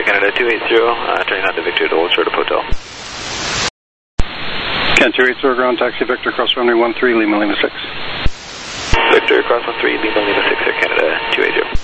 Canada 280, turning on to Victor to Old Short of Hotel. Can 280 ground taxi Victor cross runway 13 Lima 6. Victor cross 13 Lima 6, Air Canada 280.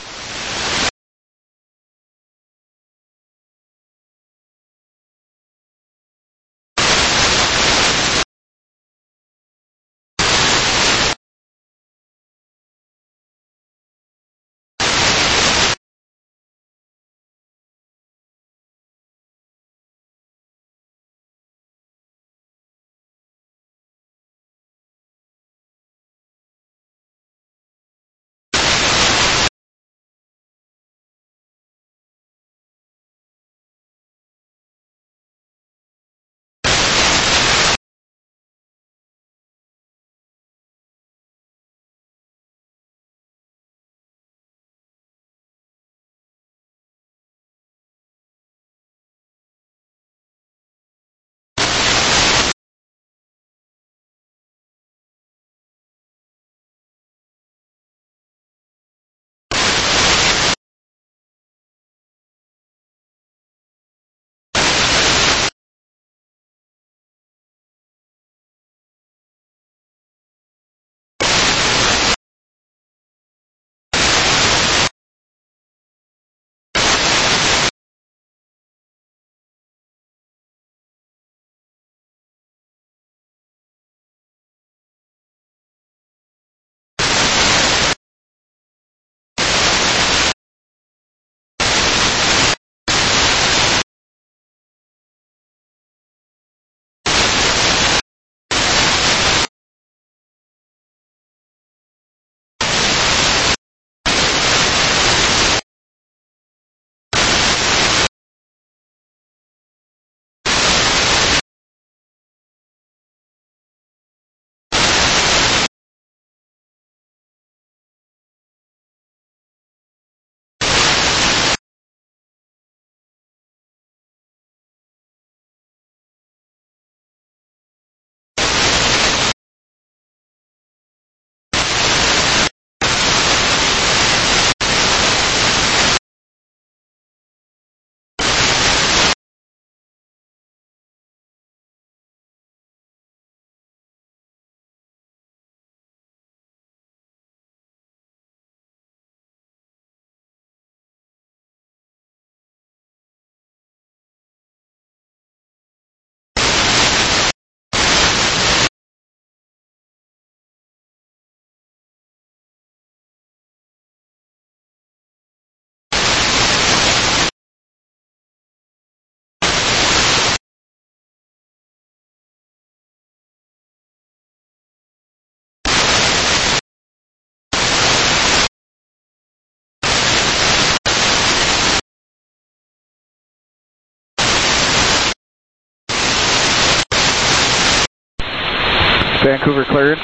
Vancouver cleared.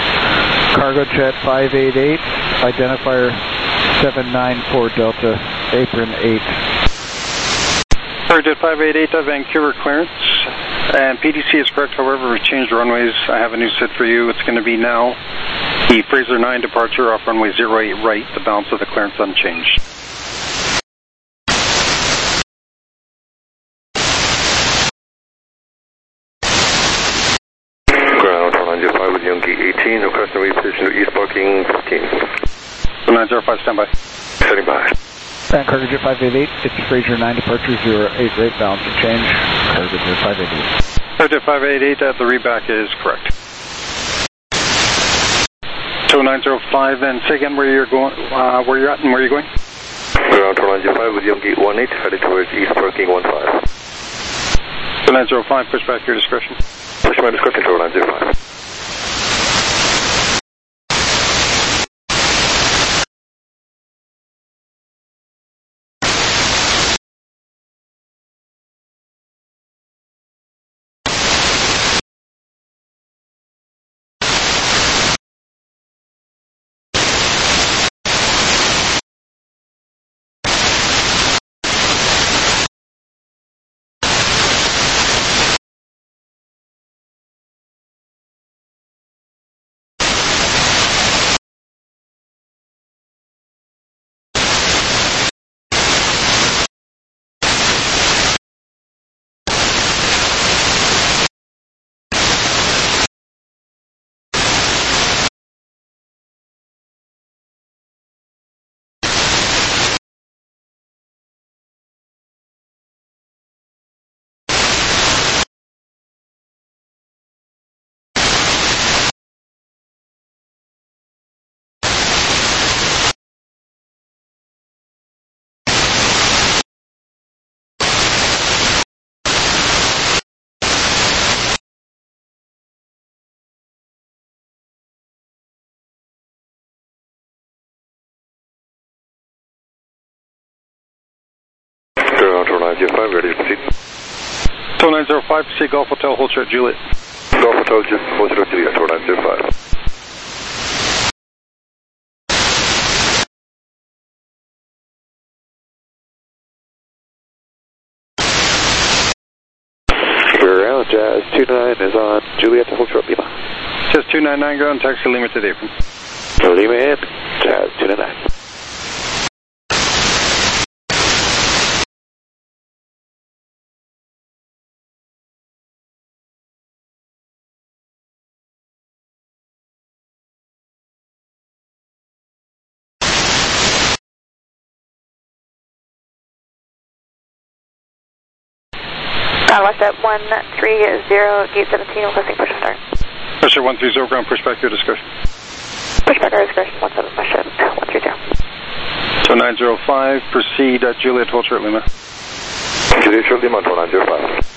Cargo jet 588, identifier 794 Delta, apron 8. Cargo jet 588, Vancouver clearance. And PDC is correct, however, we changed runways. I have a new set for you. It's going to be now the Fraser 9 departure off runway 08 right, the balance of the clearance unchanged. With Yankee 18, requesting reposition to East Parking 15. 905, standby. Setting by. Cargo jet 588, it's Fraser 9 departure 08 right, balance of change. Cargo jet 588. Cargo jet 588, the reback is correct. So 905, and say again where you're going, where you're at and where you're going? Ground 905 with Yankee 18, headed towards East Parking 15. So 905, push back your discretion. Push my discretion, 905. 905, ready to proceed. 2905, proceed Golf Hotel, hold short Juliet. Golf Hotel, hold short Juliet, 2905. Ground, Jazz 29 is on Juliet to hold short Lima. Jazz 299, ground, taxi Lima to the apron. Lima in, Jazz 299. West at 130, gate 17, requesting push start. Pressure 130, ground, push back your discretion. Push back our discretion, 17, push at 130. 2905, proceed Juliet, hold short Lima. Juliet, short Lima, 2905.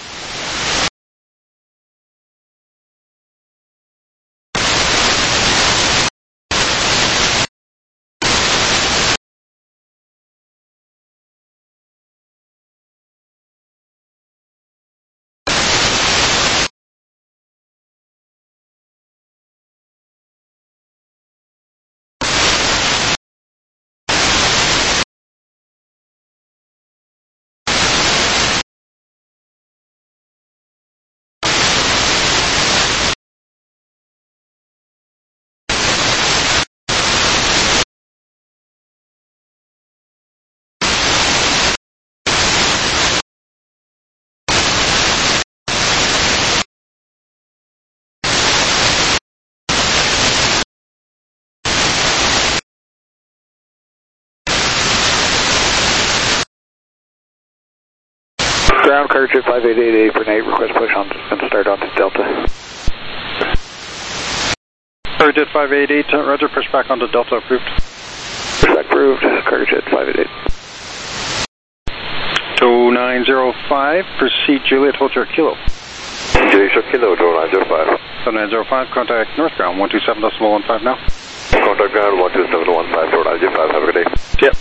Ground, Courage 5888 for Nate, request push on and start on to Delta. Courage 588, roger, push back onto Delta, approved. Push back approved, Courage 588. 2905, proceed Juliet, hold short Kilo. Juliet, short Kilo, 2905. 2905, contact north ground, 127.15 now. Contact ground, 127.15, 2905, have a good day. Yep.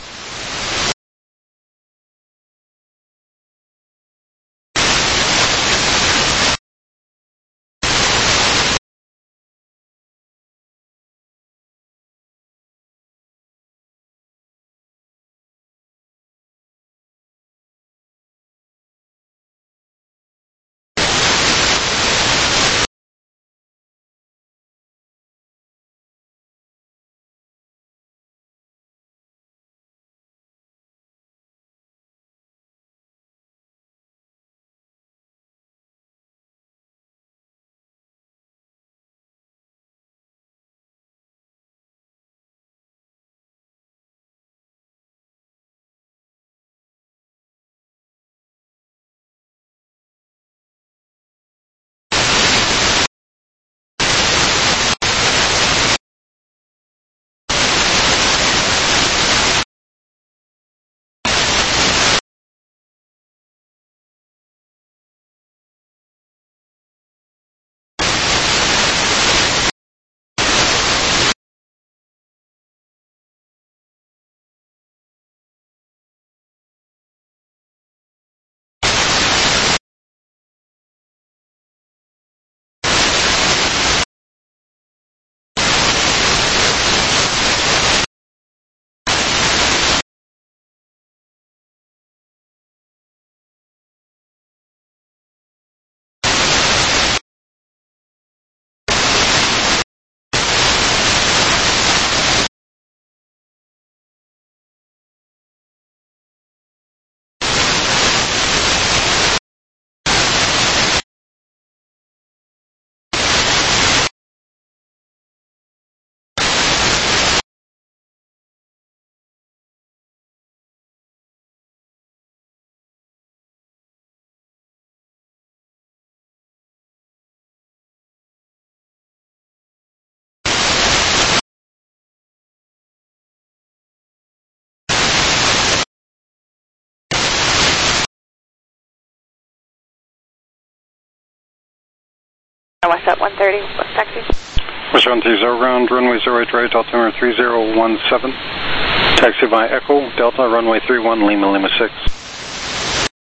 West at 130, what's taxi? West 130, ground, runway 08 right, altimeter 3017. Taxi by Echo, Delta, runway 31, Lima, Lima 6.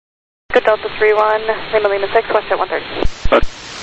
Good Delta 31, Lima Lima 6, watch at 130.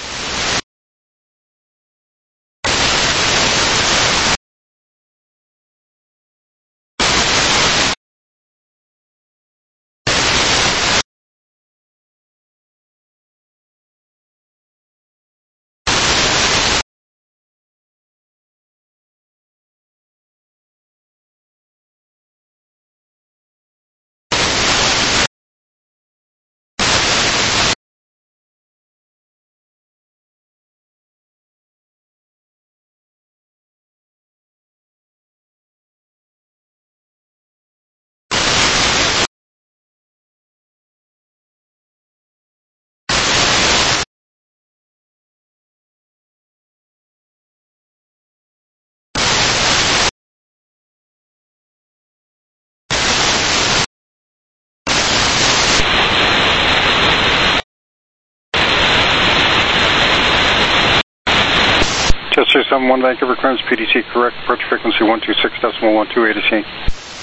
Chester 71 Vancouver clearance, PDC correct, approach frequency 126.128 is seen.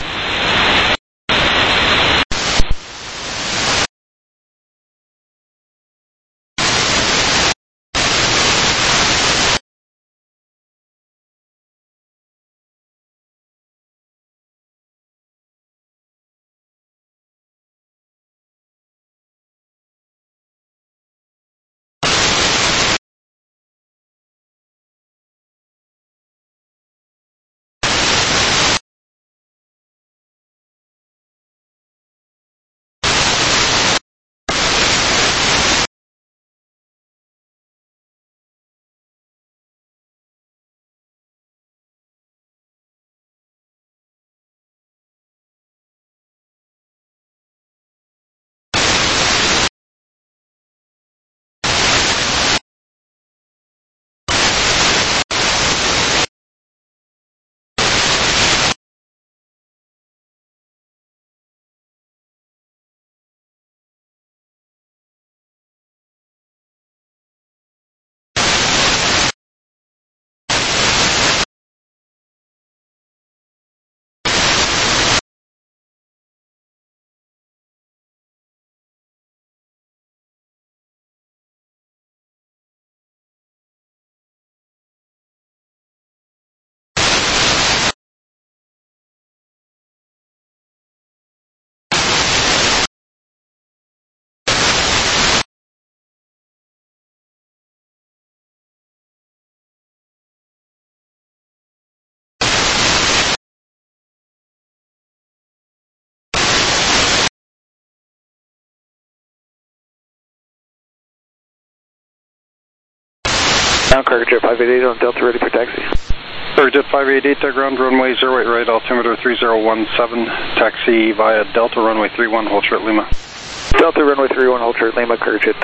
Down Cargo Jet 588 on Delta ready for taxi. Cargo Jet 588, ground runway 08 right, altimeter 3017, taxi via Delta runway 31, hold short Lima. Delta runway 31, hold short Lima, Cargo Jet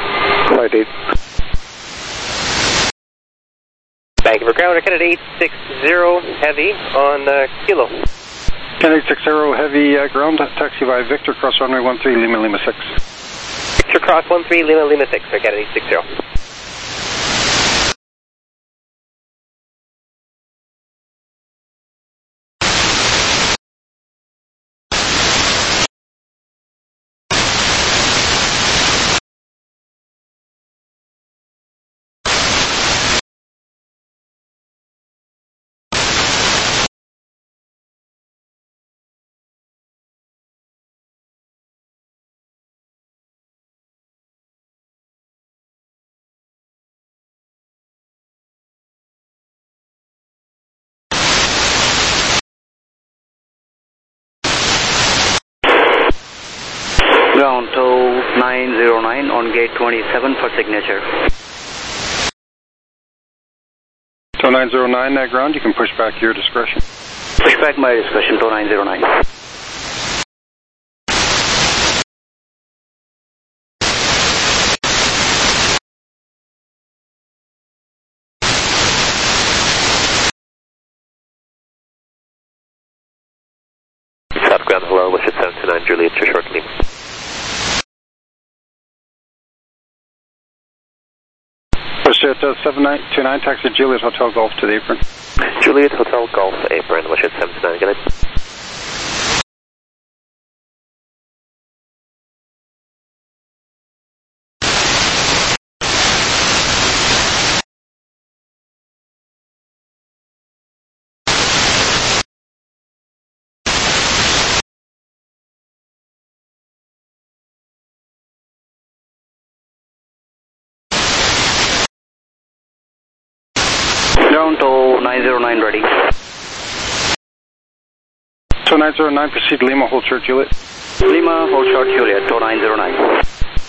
588. Vancouver ground, Kennedy 860 heavy on Kilo. Kennedy 60 heavy ground, taxi via Victor, cross runway 13, Lima Lima 6. Victor cross 13, Lima Lima 6 for Kennedy 60. Ground to 909 on gate 27 for signature. To 909 ground, you can push back your discretion. Push back my discretion to 909. South ground, hello, wish it 729 Juliet to short Lima. Push at 7929, taxi Juliet Hotel Golf to the apron. Juliet Hotel Golf apron, wish it 729, good night. TOW 909 ready. TOW 909, proceed Lima, hold short Juliet. Lima, hold short Juliet, TOW 909.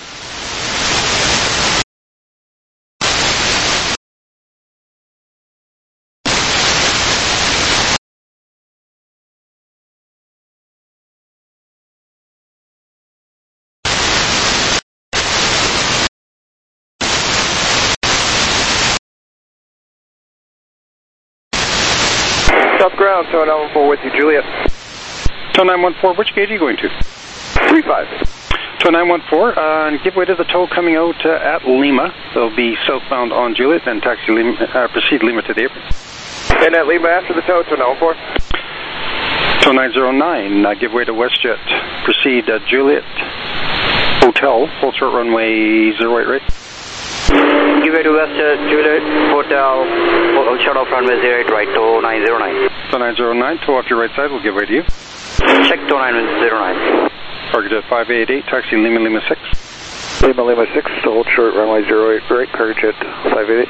South ground, TOW 914 with you, Juliet. TOW 914, which gate are you going to? 35. TOW 914, and give way to the tow coming out at Lima. They'll be southbound on Juliet, then taxi Lima, proceed Lima to the apron. And at Lima after the tow, TOW 914. TOW 909, give way to WestJet. Proceed Juliet Hotel, hold short runway 08 right. Give way to WestJet, Juliet Hotel, hold short off runway 08 right, TOW 909. TOW 909, tow off your right side, we'll give way to you. Check TOW 909. Target jet 588, taxi Lima, Lima 6. Lima, Lima 6, hold short, runway 08 right, cargo jet 588.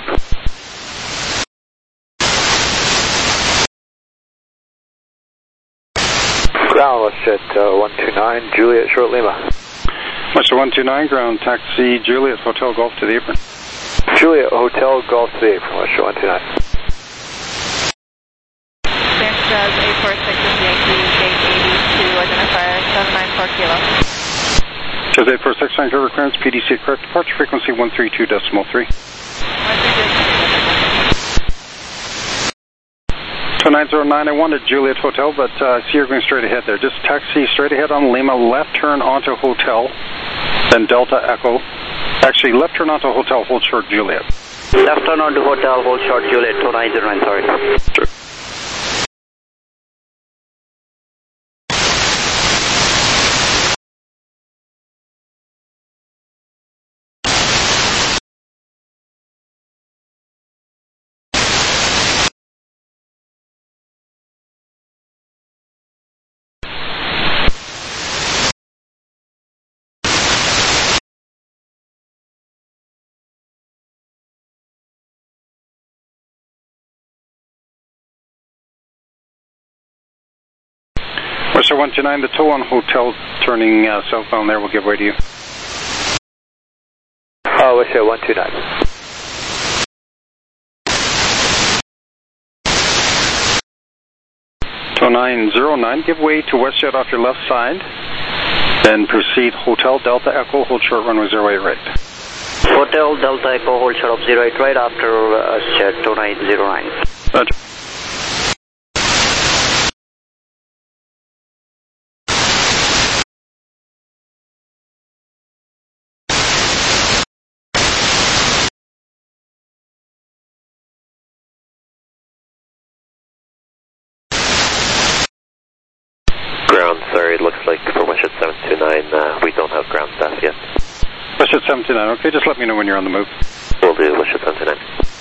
Ground, WestJet 129, Juliet, short Lima. WestJet 129, ground, taxi Juliet Hotel Golf to the apron. Juliet Hotel Golf to the apron, WestJet 129. Sanchez 846 Yankee, gate 82, identifier 794 kilo. Says 846, Vancouver clearance, PDC correct departure frequency 132.3. TOW 909, I wanted Juliet Hotel, but see you're going straight ahead there. Just taxi straight ahead on Lima, left turn onto Hotel, then Delta Echo. Actually, left turn onto Hotel, hold short Juliet. Left turn onto Hotel, hold short Juliet, TOW 909, sorry. Sure. WestJet 129, the tow on Hotel turning southbound there will give way to you. WestJet 129. TOW 909, give way to WestJet off your left side. Then proceed Hotel Delta Echo, hold short runway 08 right. Hotel Delta Echo, hold short of 08 right after WestJet TOW 909. Roger. Ground, sorry, it looks like for WestJet 729, we don't have ground staff yet. WestJet 729, okay, just let me know when you're on the move. We'll do WestJet 729.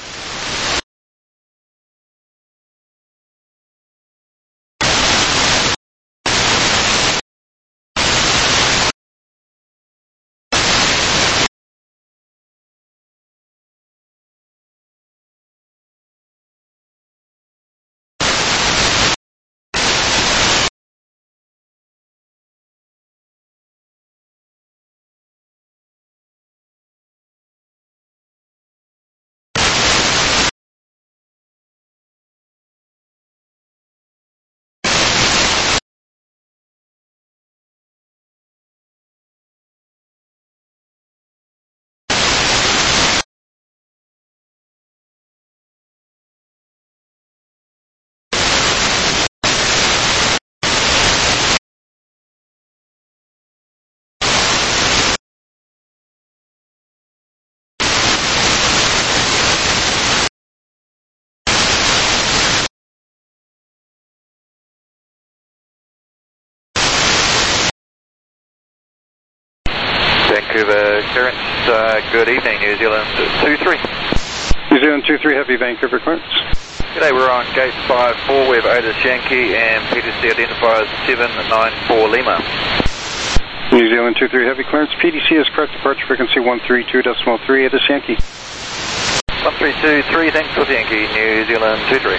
Vancouver clearance, good evening, New Zealand 23. New Zealand 23, heavy Vancouver clearance. G'day, we're on gate 54, we have Otis Yankee and PDC identifiers 794 Lima. New Zealand 23, heavy clearance, PDC is correct departure frequency 132.3, Otis Yankee. 1323, thanks for Yankee, New Zealand 23.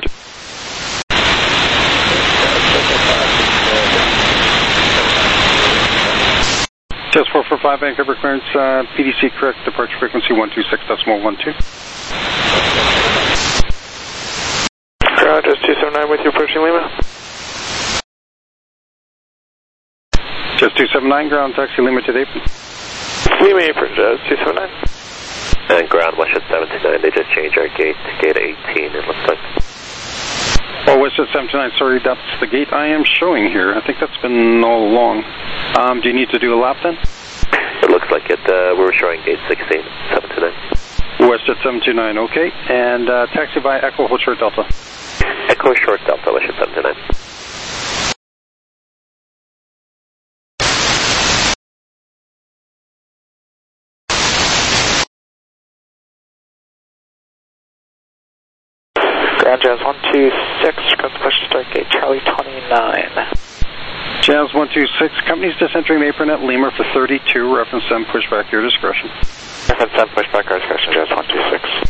Just 445 Vancouver clearance, PDC correct, departure frequency 126.12. Ground, just 279 with you approaching Lima. Just 279, ground taxi Lima to Apron. Lima apron, just 279. And ground WestJet 729, they just changed our gate to gate 18, it looks like. Oh, WestJet 729, sorry, that's the gate I am showing here. I think that's been all along. Do you need to do a lap then? It looks like it. We were showing gate 16, 729. WestJet 729, okay. And taxi by Echo Hold Short Delta. Echo Short Delta, WestJet 729. Ground Jazz 126, come push start gate Charlie 29. Jazz 126, company's just entering the apron at Lima for 32, reference 7, pushback, your discretion. Reference 7, pushback, our discretion, Jazz 126.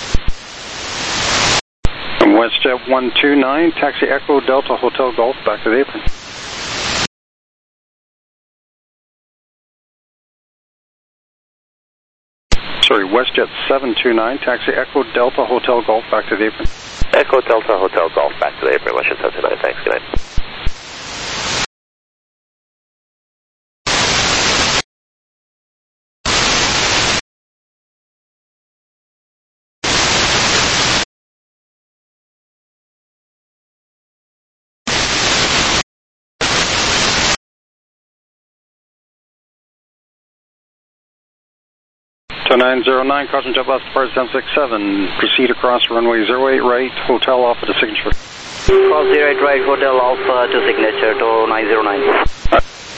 From WestJet 129, taxi Echo Delta Hotel Golf, back to the apron. Sorry, WestJet 729, taxi Echo Delta Hotel Golf, back to the apron. Echo Delta Hotel Golf, back to the apron, WestJet 729, thanks, good night. So 909, caution jet left, depart 767, proceed across runway 08 right, hotel Alpha to signature. Cross 08 right, hotel Alpha to signature to 909.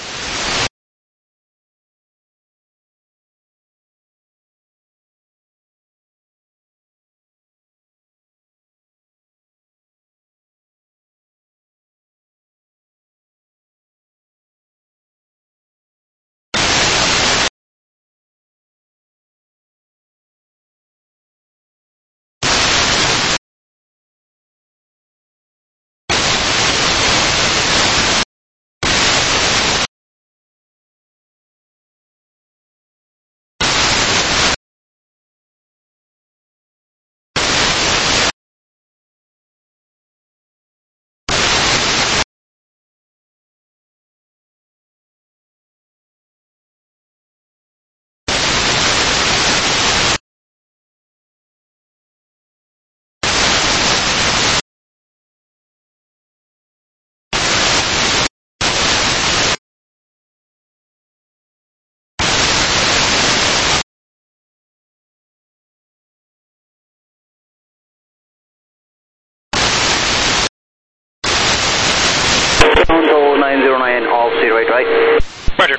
Toronto 909, off 08 right. Roger.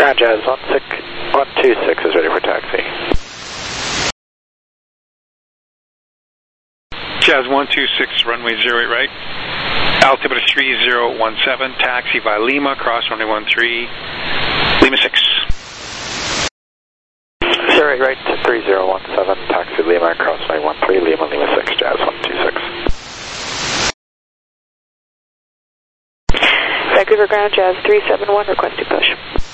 Ground Jazz 126 is ready for taxi. Jazz 126, runway 08 right. Altimeter 3017, taxi via Lima, cross runway 13, Lima 6. 08 right to 3017, taxi Lima, cross runway 13, Lima 6, Jazz 126. Vancouver Ground Jazz 371, requesting push.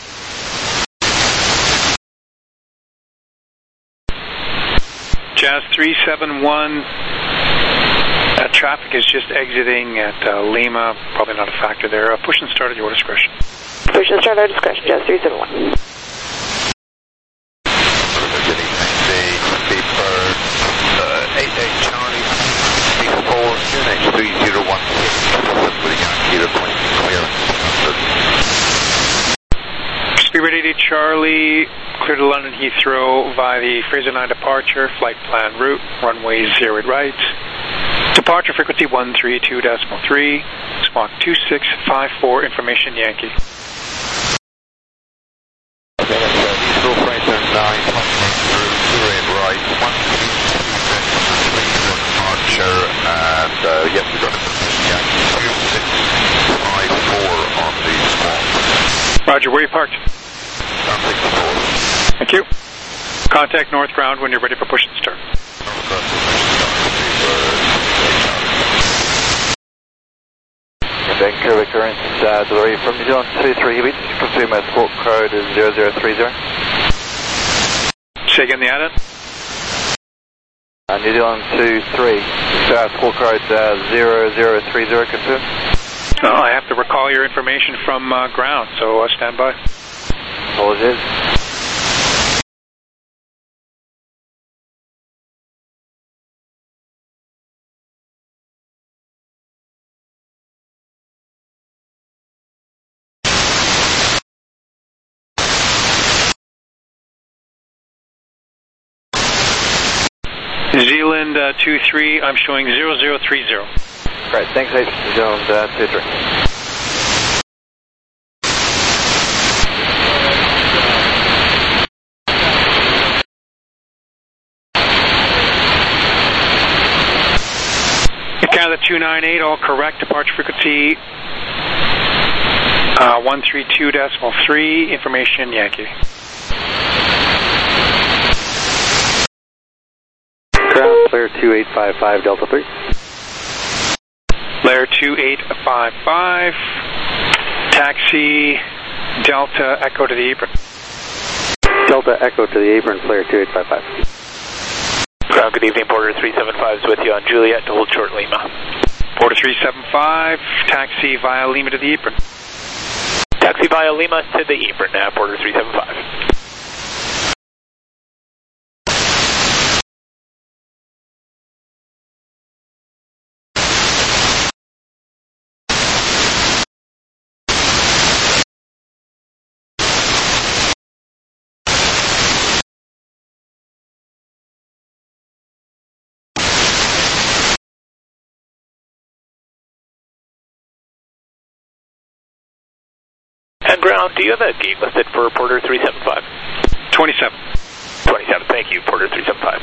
Jazz 371, traffic is just exiting at Lima, probably not a factor there. Push and start at your discretion. Push and start at our discretion, Jazz 371. Speedbird 88 Charlie, clear to London Heathrow via the Fraser 9 departure, flight plan route, runway 08 right. Departure frequency 132.3, squawk 2654, information Yankee. Okay, Heathrow Fraser 9, through 08 right, 132.3 departure, and yes, we've got information Yankee, 2654 on the squawk. Roger, where are you parked? Thank you. Contact North Ground when you're ready for push and start. Vancouver current delivery from New Zealand 23 Heavy. Confirm my squawk code is 0030. Say again the add-in. New Zealand 23. Squawk code 0030. Confirm. Oh, I have to recall your information from ground, so stand by. Apologies. Zealand 23, I'm showing 0030. Great, thanks, New Zealand 23. Canada 298, all correct. Departure frequency 132.3, information Yankee. Ground clear 2855 Delta 3. Layer 2855, taxi Delta Echo to the apron. Delta Echo to the apron, clear 2855. Ground, good evening, Porter 375 is with you on Juliet to hold short Lima. Porter 375, taxi via Lima to the apron. Taxi via Lima to the apron, Porter 375. And ground, do you have a gate listed for Porter 375? 27. 27, thank you, Porter 375.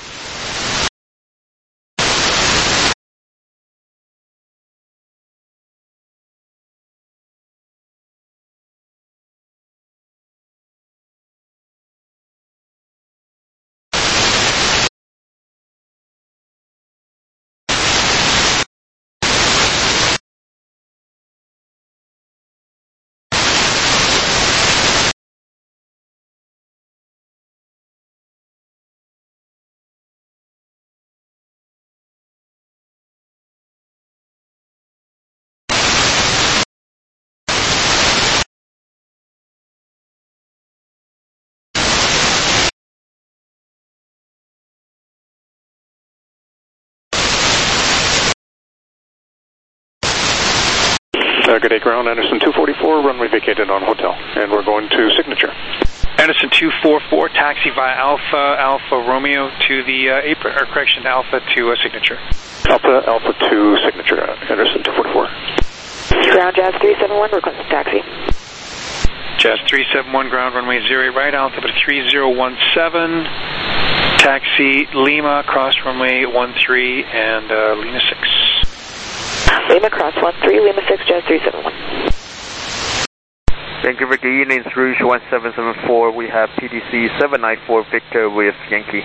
Good day, ground, Anderson 244, runway vacated on hotel, and we're going to signature. Anderson 244, taxi via Alpha Romeo to the apron, or correction, Alpha to signature. Alpha to signature, Anderson 244. Ground Jazz 371, request taxi. Jazz 371, ground runway 08 right, altimeter 3017, taxi Lima, cross runway 13 and Lima 6. Lima, cross 13, Lima 6, Jazz 371. Vancouver, good evening, it's Rouge 1774, we have PDC 794 Victor with Yankee.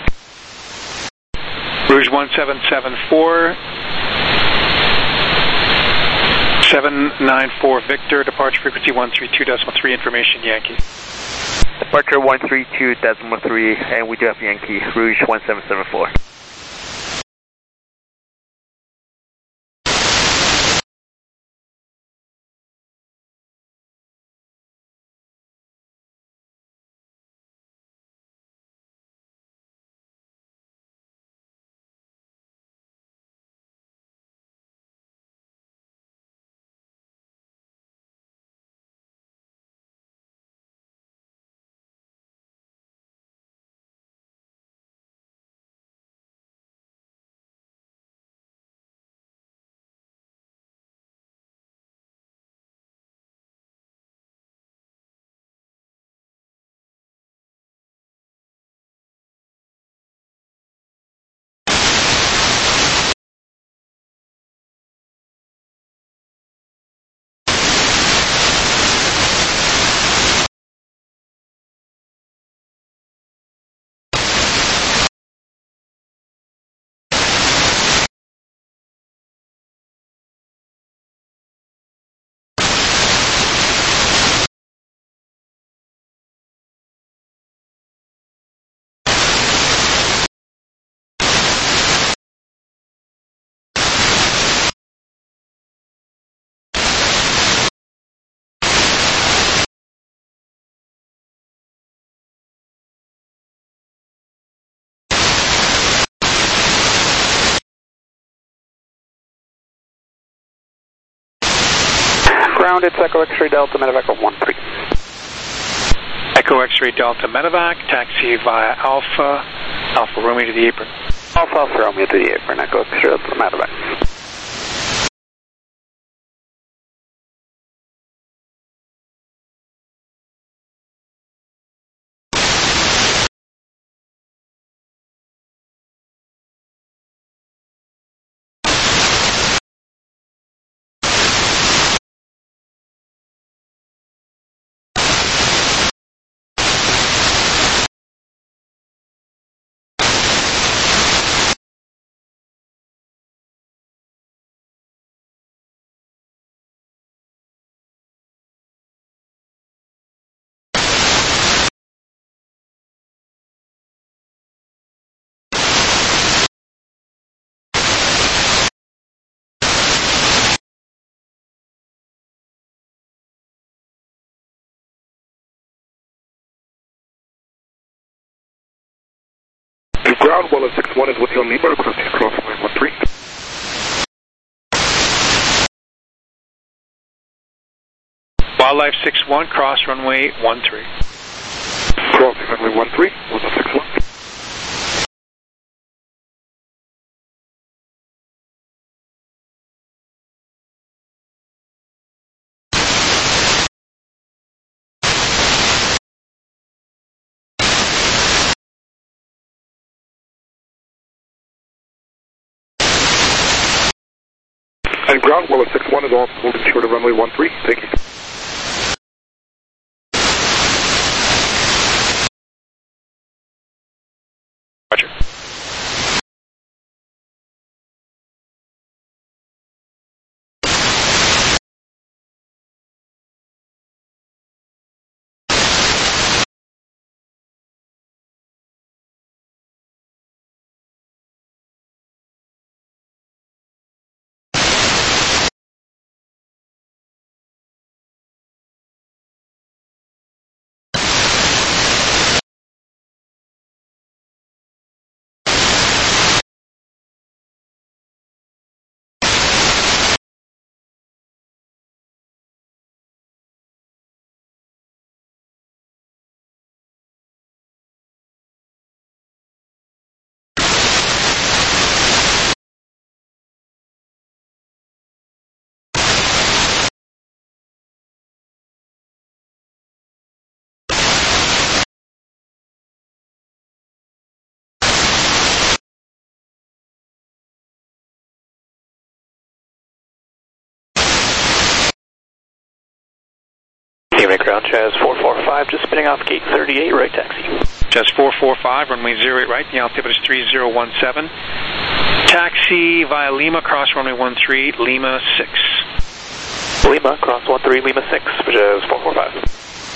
Rouge 1774, 794 Victor, departure frequency 132.3, information Yankee. Departure 132.3, and we do have Yankee, Rouge 1774. Ground, it's Echo X-ray Delta Medevac 13. Echo X-ray Delta Medevac, taxi via Alpha, Alpha Romeo to the apron. Alpha Romeo to the apron, Echo X-ray Delta Medevac. Ground, Wildlife 61 is with you on Lima, requesting cross runway 13. Wildlife 61, cross runway 13. Crossing runway 13, Wildlife 61. And ground, Wildlife 61 is all moving short of runway 13. Thank you. Teammate ground, Jazz 445, just spinning off gate 38, right taxi. Jazz 445, runway 08 right, the altimeter is 3017. Taxi via Lima, cross runway 13, Lima 6. Lima, cross 13, Lima 6 for Jazz 445.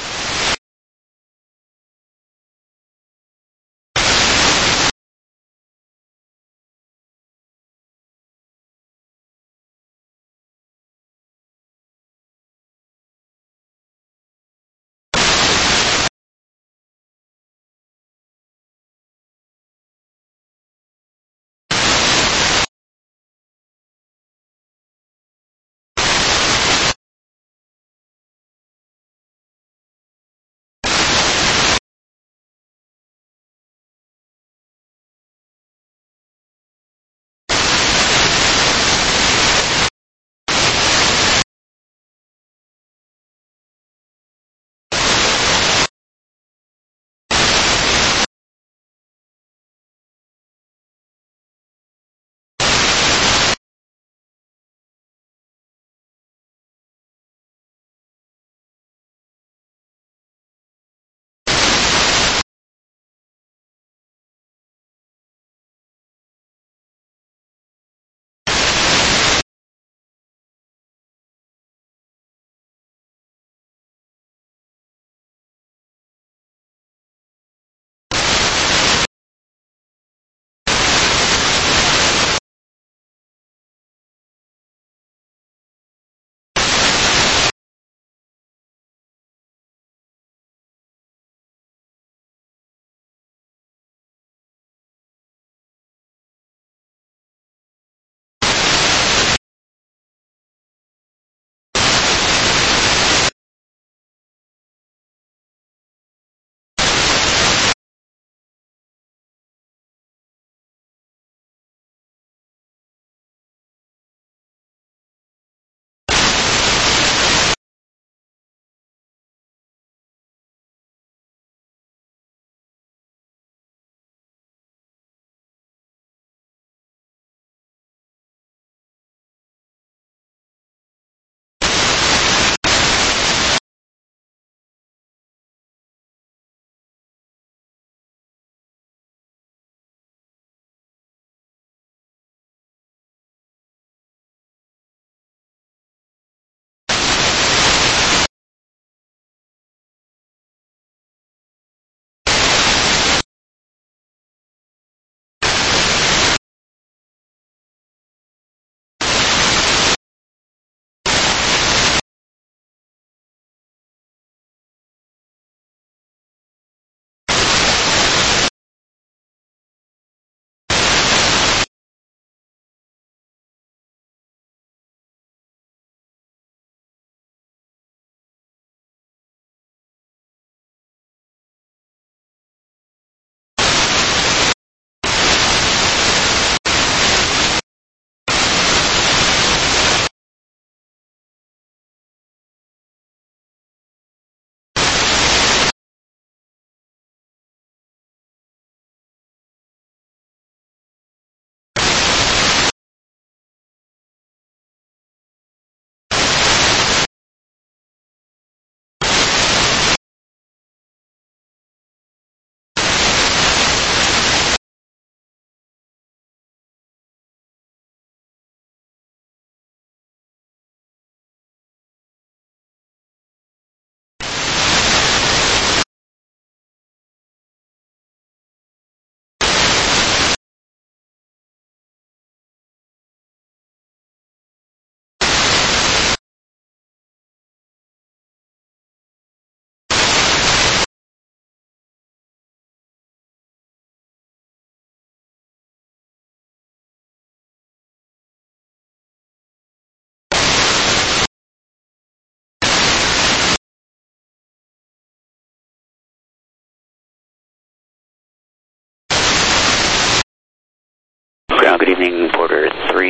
Good evening, Porter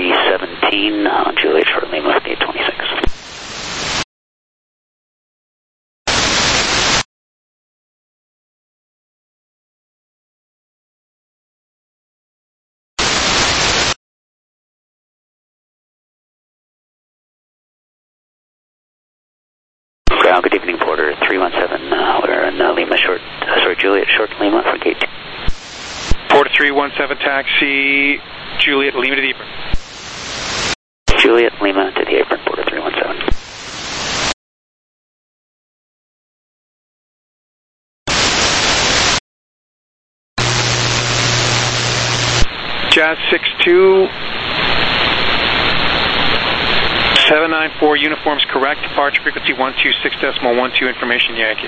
317, Juliet Short Lima, gate 26. Ground, good evening, Porter 317. We're in Lima Juliet short Lima for gate 2. Porter 317 taxi, Juliet Lima to the apron. Juliet Lima to the apron, Porter 317. Jazz 62, 794 uniforms correct, departure frequency 126.12, information Yankee.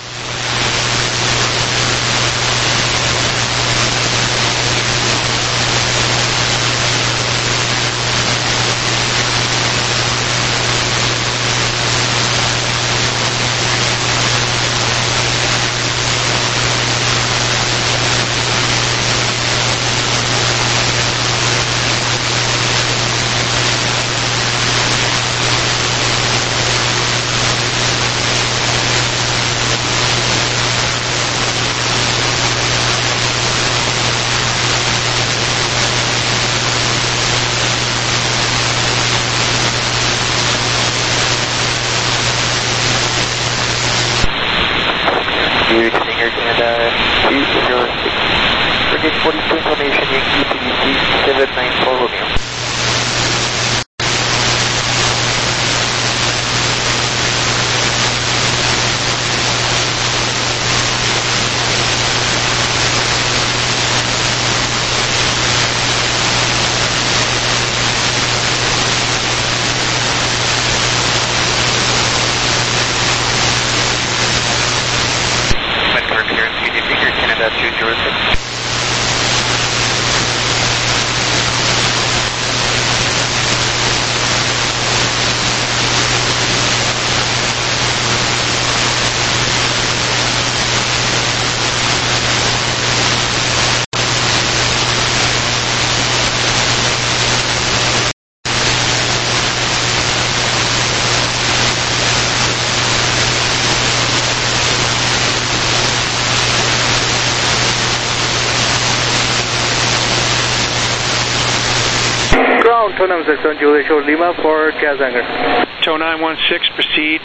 Tow 916 Juliet Short Lima for Jazz Hangar. Tow 916, proceed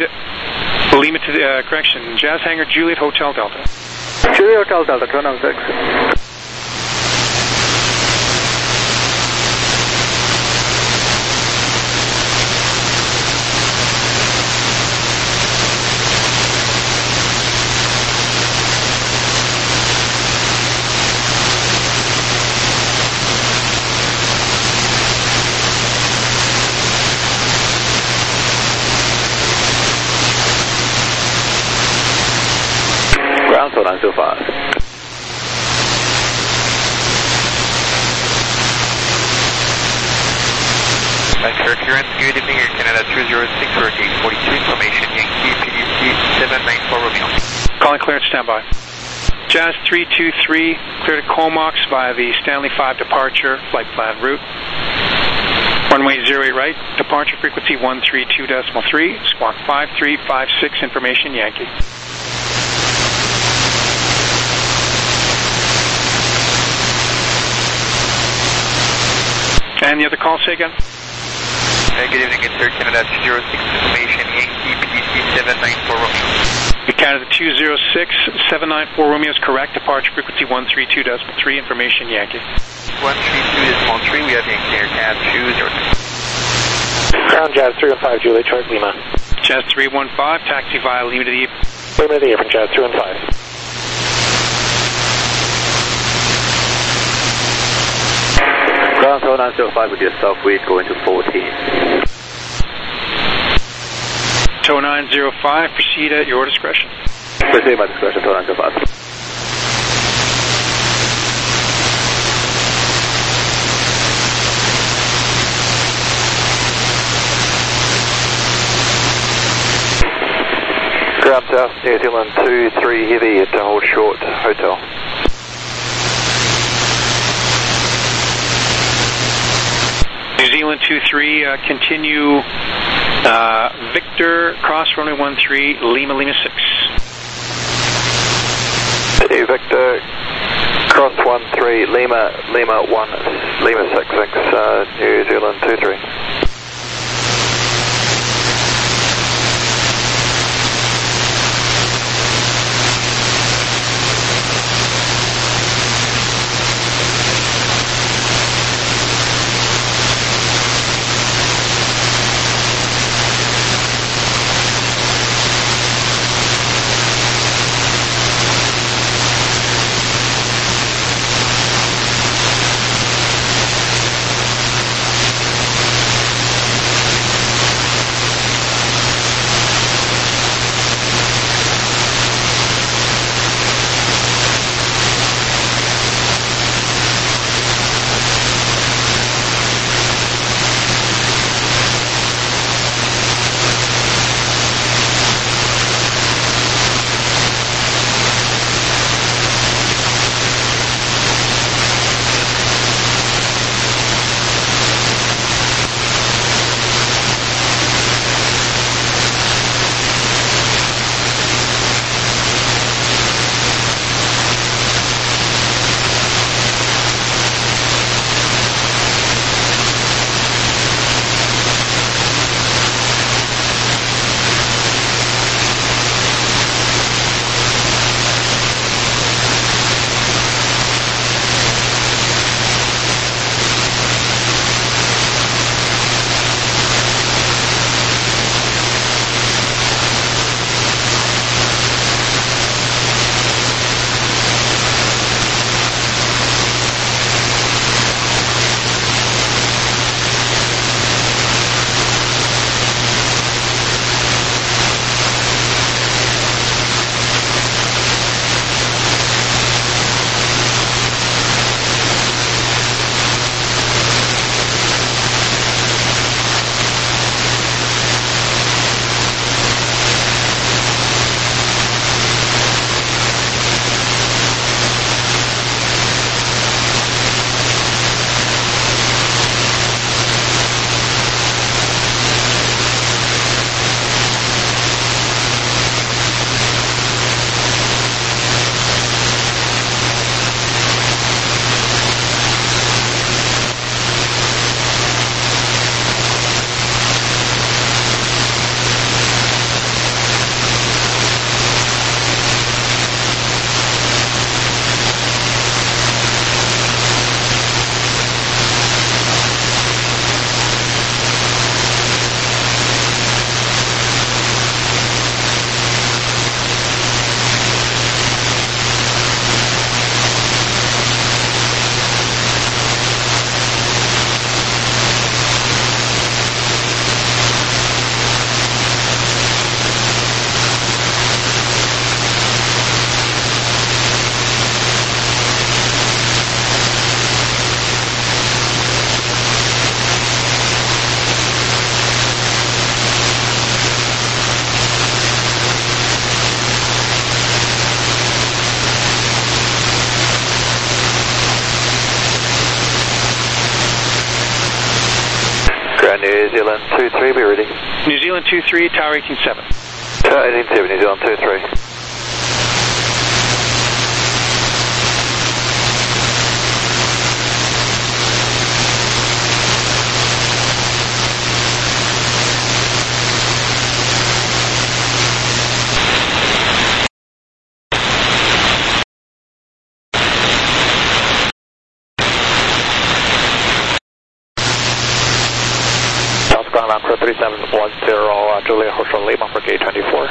Lima to the, correction, Jazz Hangar, Juliet Hotel Delta. Juliet Hotel Delta, Tow 916. Ground, Tow 905. Vancouver Current, good evening, Air Canada 206 for gate 42, information Yankee PDC 794 Romeo. Calling clearance, standby. Jazz 323, clear to Comox via the Stanley 5 departure, flight plan route. Runway 08 right, departure frequency 132.3, squawk 5356, information Yankee. And the other call, say again? Good evening, it's Air Canada 206, information Yankee PDC 794 Romeo. Air Canada 206, 794 Romeo is correct, departure frequency 132.3, information Yankee. 132.3, we have Yankee Air Canada 206. Ground Jazz 315 Juliet Short Lima. Jazz 315, taxi via Lima to the Lima to the apron, Jazz 315. Ground Tow 905 with your southwind going to 14. Tow 905, proceed at your discretion. Proceed by discretion, Tow 905. Ground South, New Zealand 23 heavy to hold short, hotel. New Zealand 23, continue Victor, cross runway 13, Lima, Lima 6. Hey, Victor, cross 13, Lima, Lima 1, Lima 66, New Zealand 23. New Zealand 23, be ready. New Zealand 23, Tower 187. Tower 187, New Zealand 23. Ground Anchor 3710, Juliet Hotel Lima for gate 24.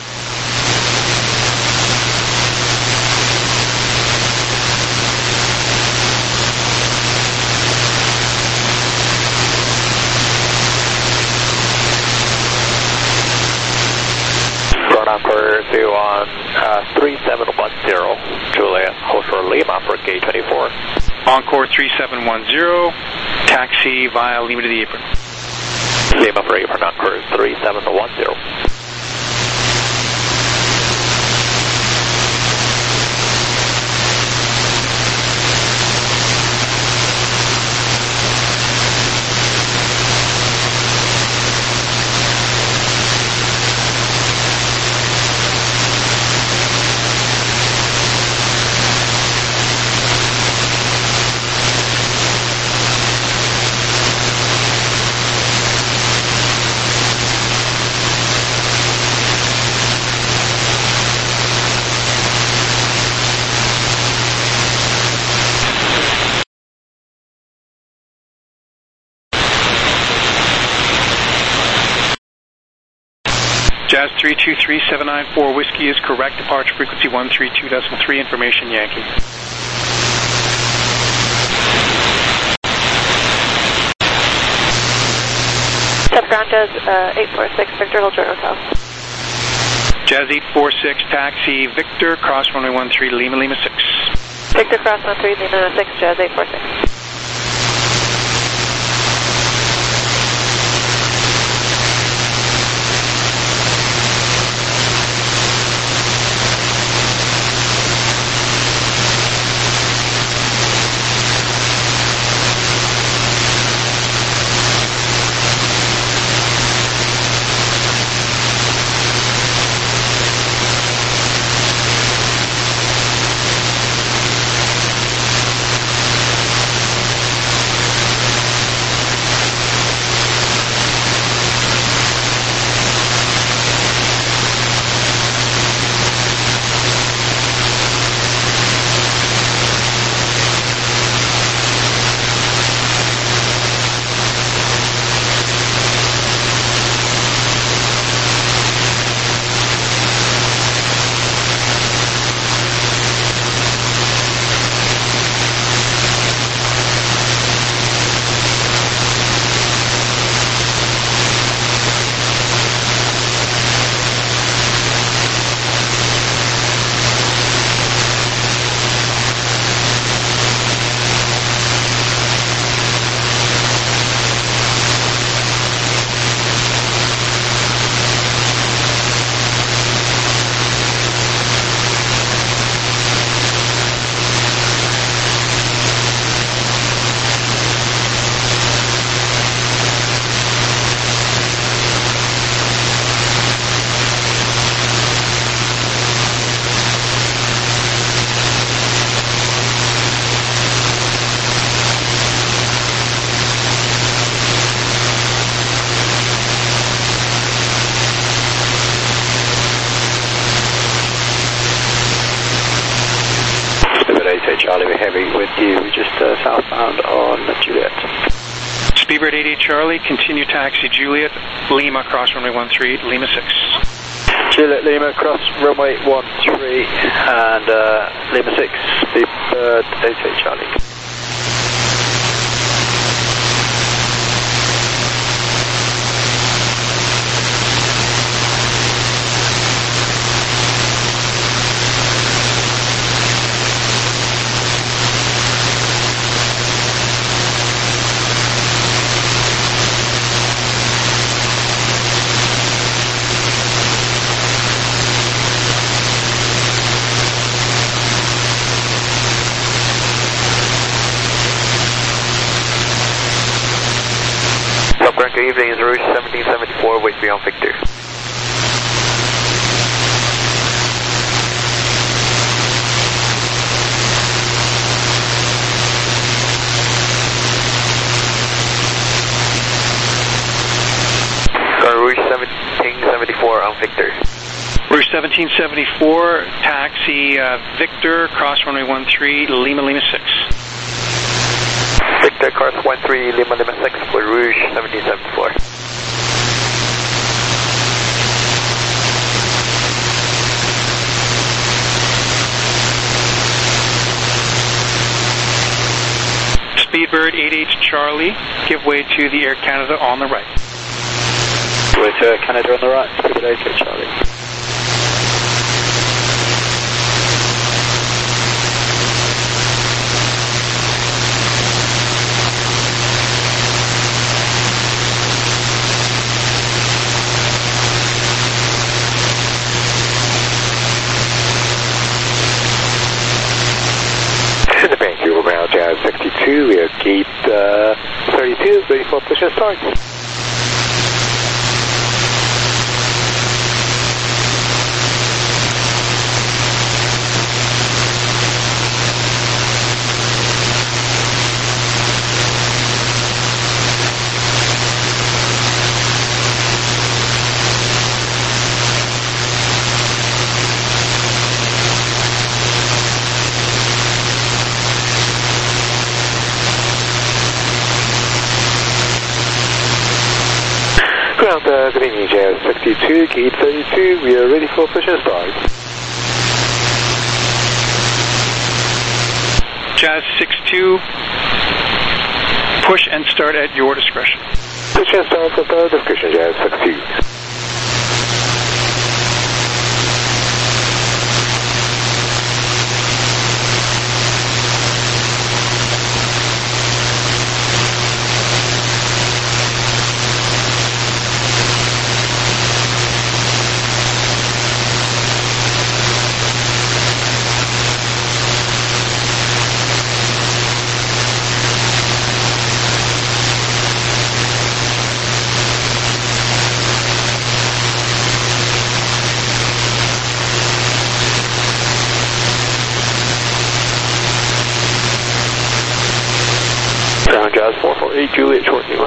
Ground Anchor 3710, Juliet Hotel Lima for gate 24. Encore 3710, taxi via Lima to the apron. Lima for apron, Anchor 3710. Jazz 323794 Whiskey is correct. Departure frequency 132.3. Information Yankee. Subground Jazz 846 Victor, hold short hotel. Jazz 846 taxi Victor, cross runway 13 Lima, Lima 6. Victor cross 13 Lima 6, Jazz 846. Charlie, we're heavy with you, just southbound on Juliet. Speedbird 88 Charlie, continue taxi Juliet, Lima, cross runway 13, Lima 6. Juliet, Lima, cross runway 13, and Lima 6, Speedbird 88 Charlie. good evening, it's Rouge 1774, wait for you on Victor. Rouge 1774 on Victor. Rouge 1774, taxi Victor, cross runway 13, Lima 6. Victor, cross 13, Lima 6 for Rouge 1774. Speedbird 88 Charlie, give way to the Air Canada on the right. Way to Air Canada on the right, Speedbird 88 Charlie. Vancouver Ground Jazz 62, we are gate 32, ready for push and start. Ground, good evening, Jazz 62, gate 32, we are ready for push and start. Jazz 62, push and start at your discretion. Push and start at discretion, Jazz 62. Ground Jazz 448, Juliet, short Lima.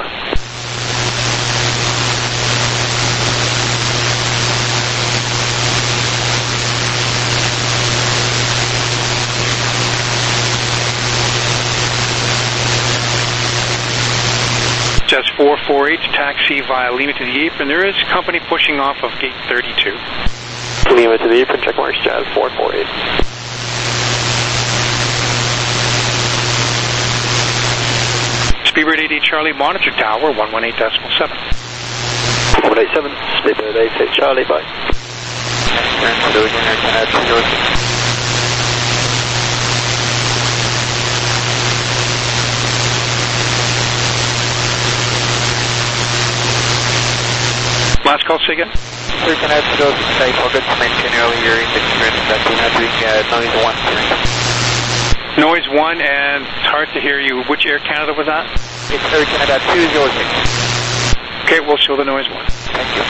Jazz 448, taxi via Lima to the apron. There is company pushing off of gate 32. Lima to the apron, check marks, Jazz 448. Speedbird 88 Charlie, monitor tower 118.7. 187, Speedbird 88 Charlie, bye. Last call, say again. Sir, can I have to say forgot to mention earlier in the script that we're not doing noise 1. Noise 1, and it's hard to hear you. Which Air Canada was that? It's Air Canada 206. Okay, we'll show the noise 1. Thank you.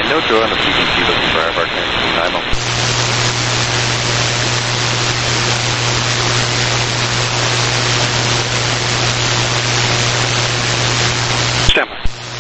No Joe on the PTC looking for Airbar 9 Standby.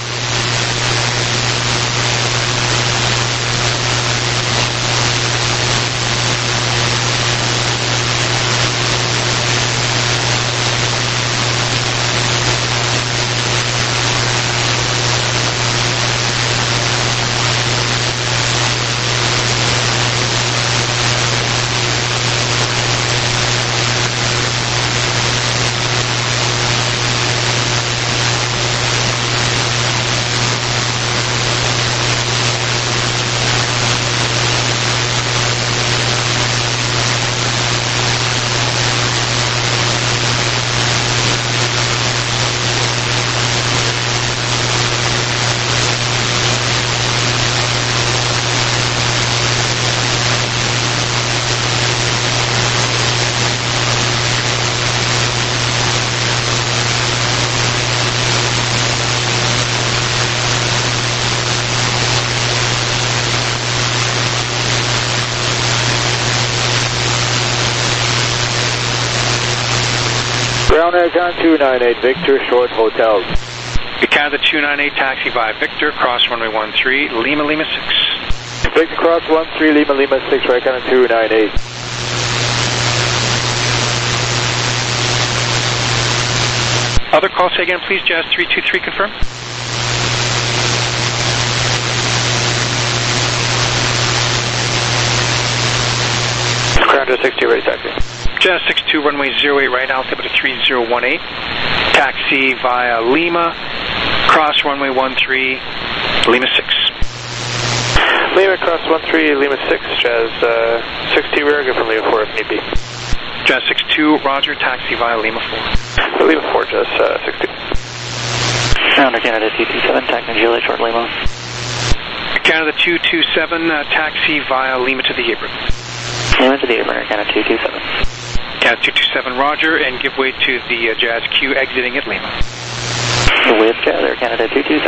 Ground Aircon 298, Victor, short hotels. Canada 298, taxi via Victor, cross runway 13, Lima, Lima 6. Victor, cross 13, Lima, Lima 6, right on 298. Other call, say again, please, Jazz 323, confirm. Ground 60, ready taxi. Jazz 62, runway 08, right, altimeter 3018. Taxi via Lima, cross runway 13, Lima 6. Lima, cross 13, Lima 6, Jazz 62, rear, good from Lima 4 if need be. Jazz 62, roger, taxi via Lima 4. Lima 4, Jazz 62. Sounder Canada 227, taxi Juliet, short Lima. Canada 227, taxi via Lima to the Hebron. Lima to the Hebron, Canada 227. Canada 227, roger, and give way to the Jazz Q exiting at Lima. With Jazz Air Canada 227.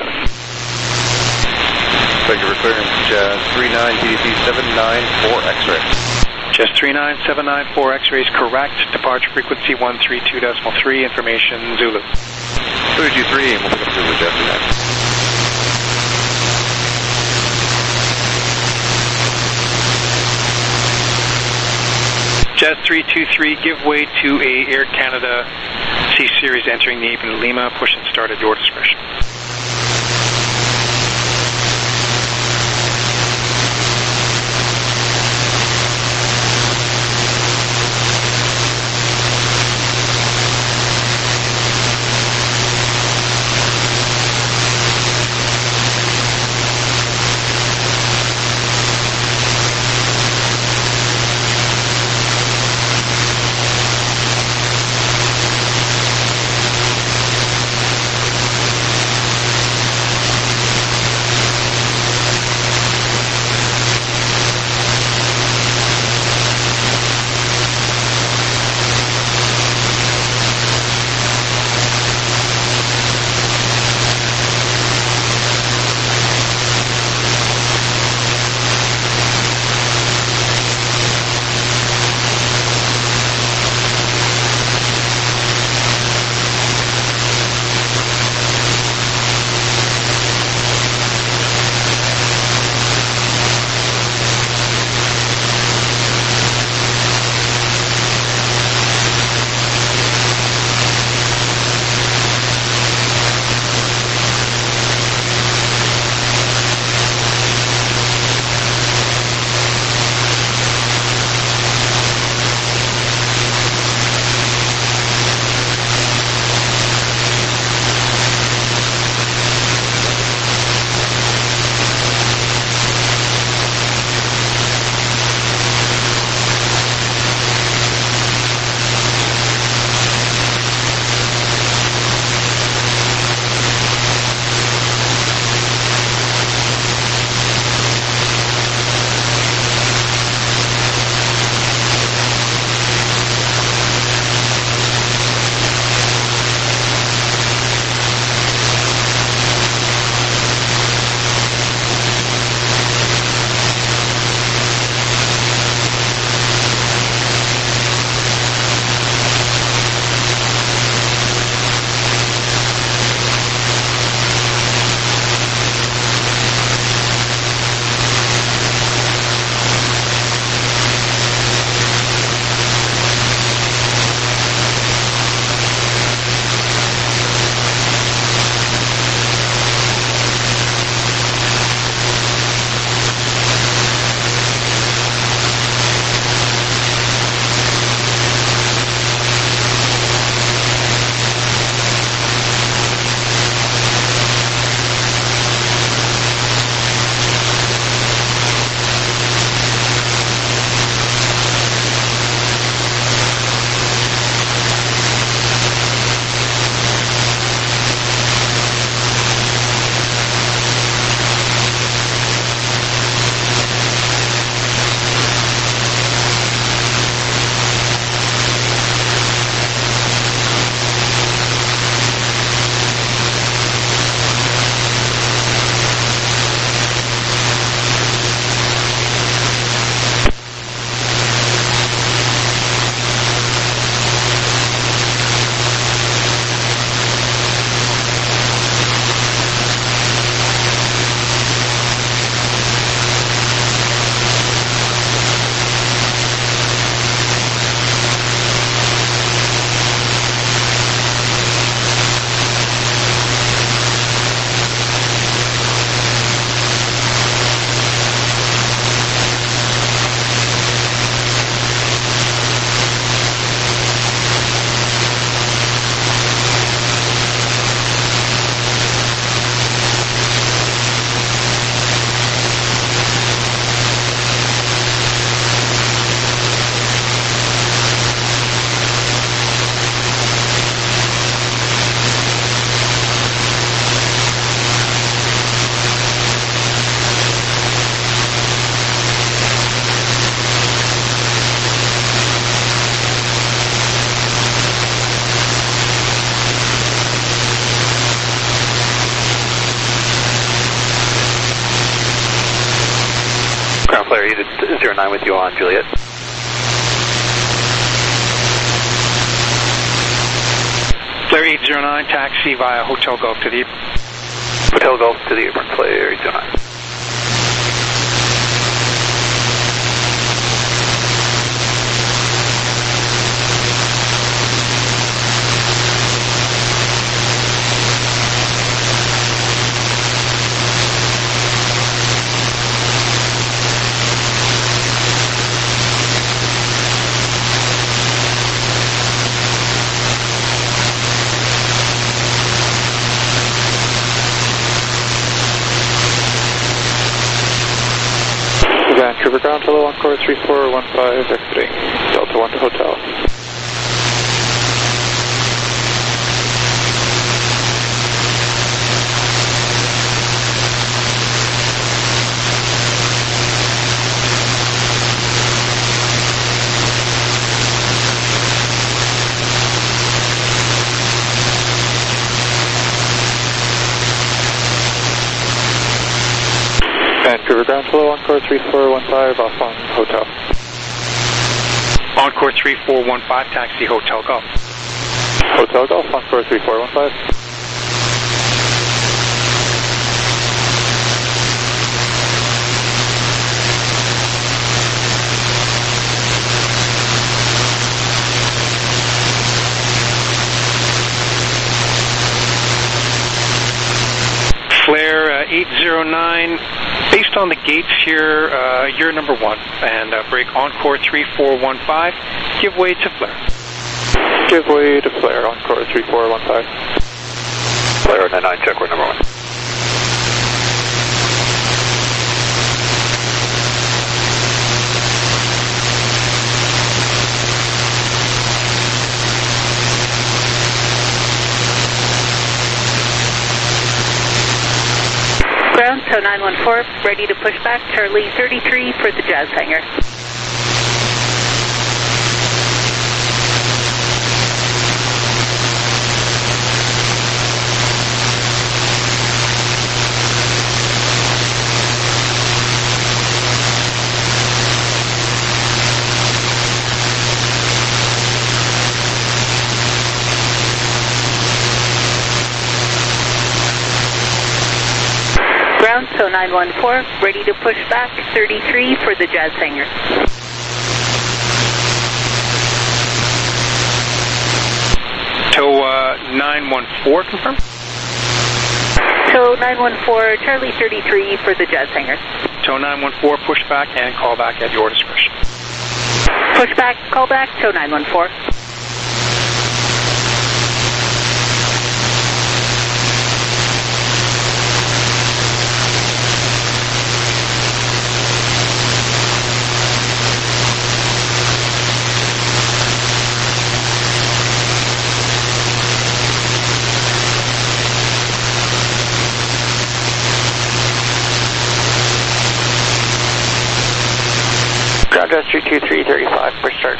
Thank you for clearance, Jazz 39 PDC 794 X-ray. Jazz 39794 X-rays correct. Departure frequency 132.3. Information Zulu. 323, and we'll pick up Zulu, Jazz 39. Jazz 323, give way to a Air Canada C-Series entering the Hebron Lima. Push and start at your discretion. Flare 809 with you on Juliet. Flare 809, taxi via Hotel Golf to the apron. Hotel Golf to the apron, Flare 809. Vancouver ground, hello, Encore 3415, exiting Delta 1 to Hotel. Vancouver ground, hello, Encore 3415, off on Hotel. Encore 3415, taxi Hotel Golf. Hotel Golf, Encore 3415. Flare 809, based on the gates here, you're number 1, and break Encore 3415, give way to Flare. Give way to Flare, Encore 3415. Flare 99, check, we're number 1. Ground, so 914, ready to push back, Charlie 33 for the Jazz hangar. Ground, so 914, ready to push back, 33 for the Jazz hangar. Tow 914, confirm? Tow 914, Charlie 33 for the Jazz hangar. Tow 914, push back and call back at your discretion. Push back, call back, Tow 914. Ground Jazz 32335, push start.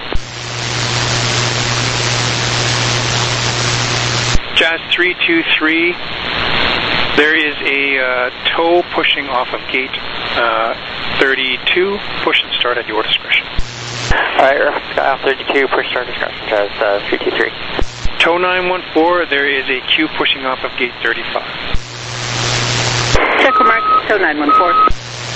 Jazz 323, there is a tow pushing off of gate 32, push and start at your discretion. Alright, Sky 32, push start discretion, Jazz 323. Tow 914, there is a queue pushing off of gate 35. Check remark, Tow 914.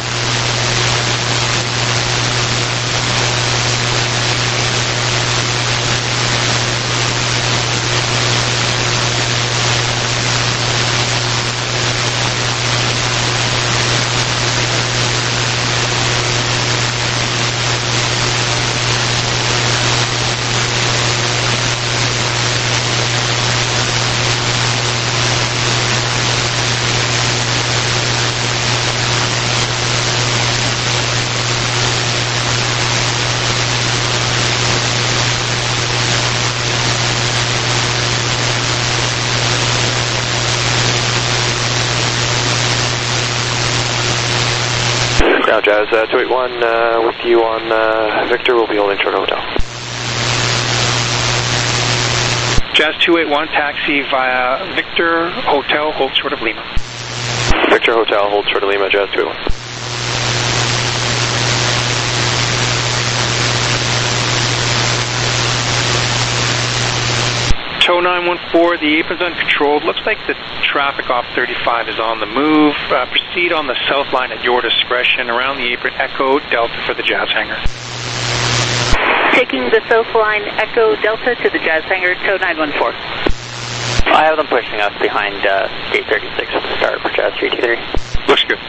Now, Jazz 281 with you on Victor. We'll be holding short of Hotel. Jazz 281, taxi via Victor Hotel, hold short of Lima. Victor Hotel, hold short of Lima, Jazz 281. Tow 914, the apron's uncontrolled. Looks like the traffic off 35 is on the move. Proceed on the south line at your discretion. Around the apron, Echo Delta for the Jazz Hangar. Taking the south line, Echo Delta to the Jazz Hangar, Tow 914. I have them pushing us behind gate 36 at the start for Jazz 323. Looks good.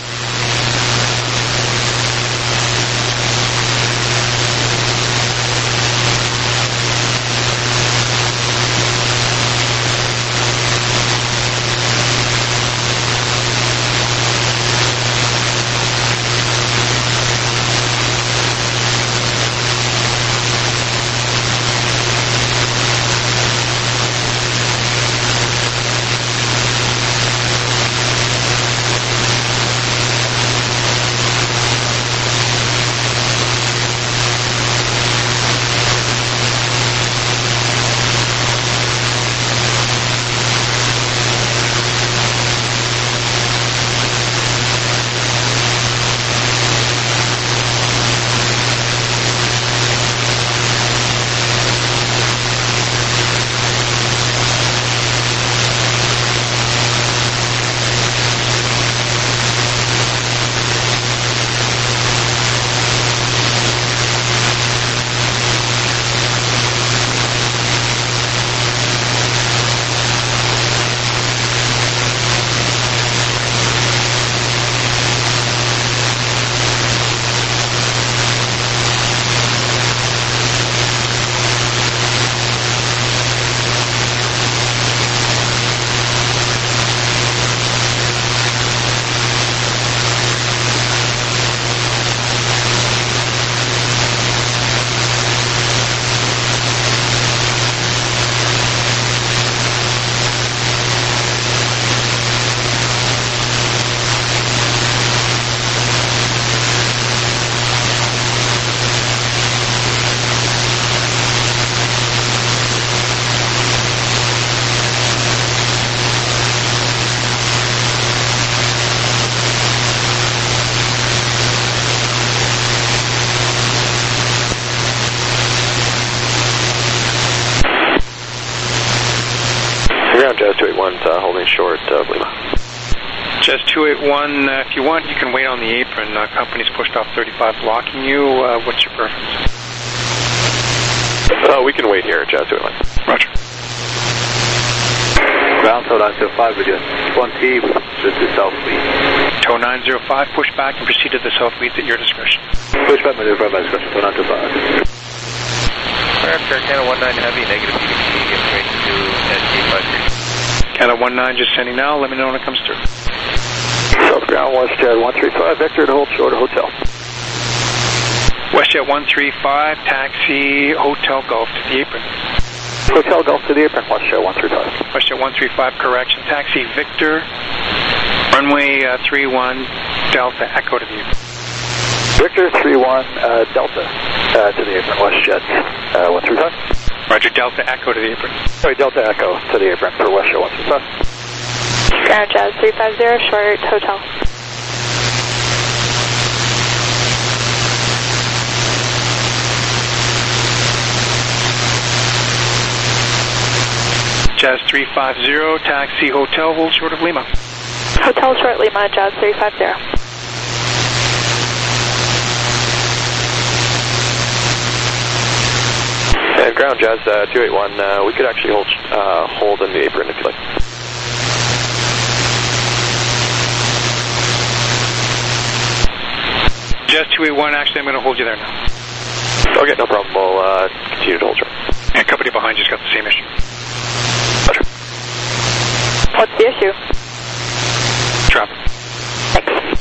Jazz 281's holding short of Lima. Jazz 281, if you want, you can wait on the apron. Company's pushed off 35 blocking you. What's your preference? We can wait here, Jazz 281. Roger. Ground Tow 905 with you. 1T, this is South Lead. Tow 905, push back and proceed to the south leads at your discretion. Push back, maneuver by discretion, Tow 925. Air Canada 19 Heavy, negative PDC, get straight to SG53. Canada 19 just sending now, let me know when it comes through. South Ground, WestJet 135, vector to hold short of hotel. WestJet 135, taxi, Hotel Golf to the apron. Hotel Golf to the apron, WestJet 135. WestJet 135, correction, taxi, Victor, runway 31, Delta, Echo to the apron. Victor 31, Delta to the apron, WestJet 135. Roger, Delta Echo to the apron. Sorry, Delta Echo to the apron for WestJet 135. Ground Jazz 350, short hotel. Jazz 350, taxi, hotel, hold short of Lima. Hotel short Lima, Jazz 350. And ground Jazz 281, we could actually hold in the apron if you like. Jazz 281, actually I'm going to hold you there now. Okay, no problem. We'll continue to hold short. And company behind you's got the same issue. Roger. What's the issue? Traffic. Thanks.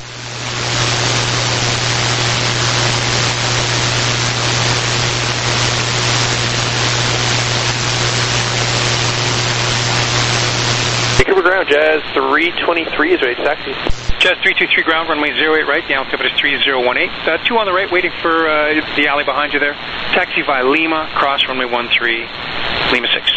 Vancouver ground, Jazz 323 is ready to taxi. Jazz 323 ground, runway 08 right, the altimeter is 3018. Two on the right, waiting for the alley behind you there. Taxi via Lima, cross runway 13, Lima 6.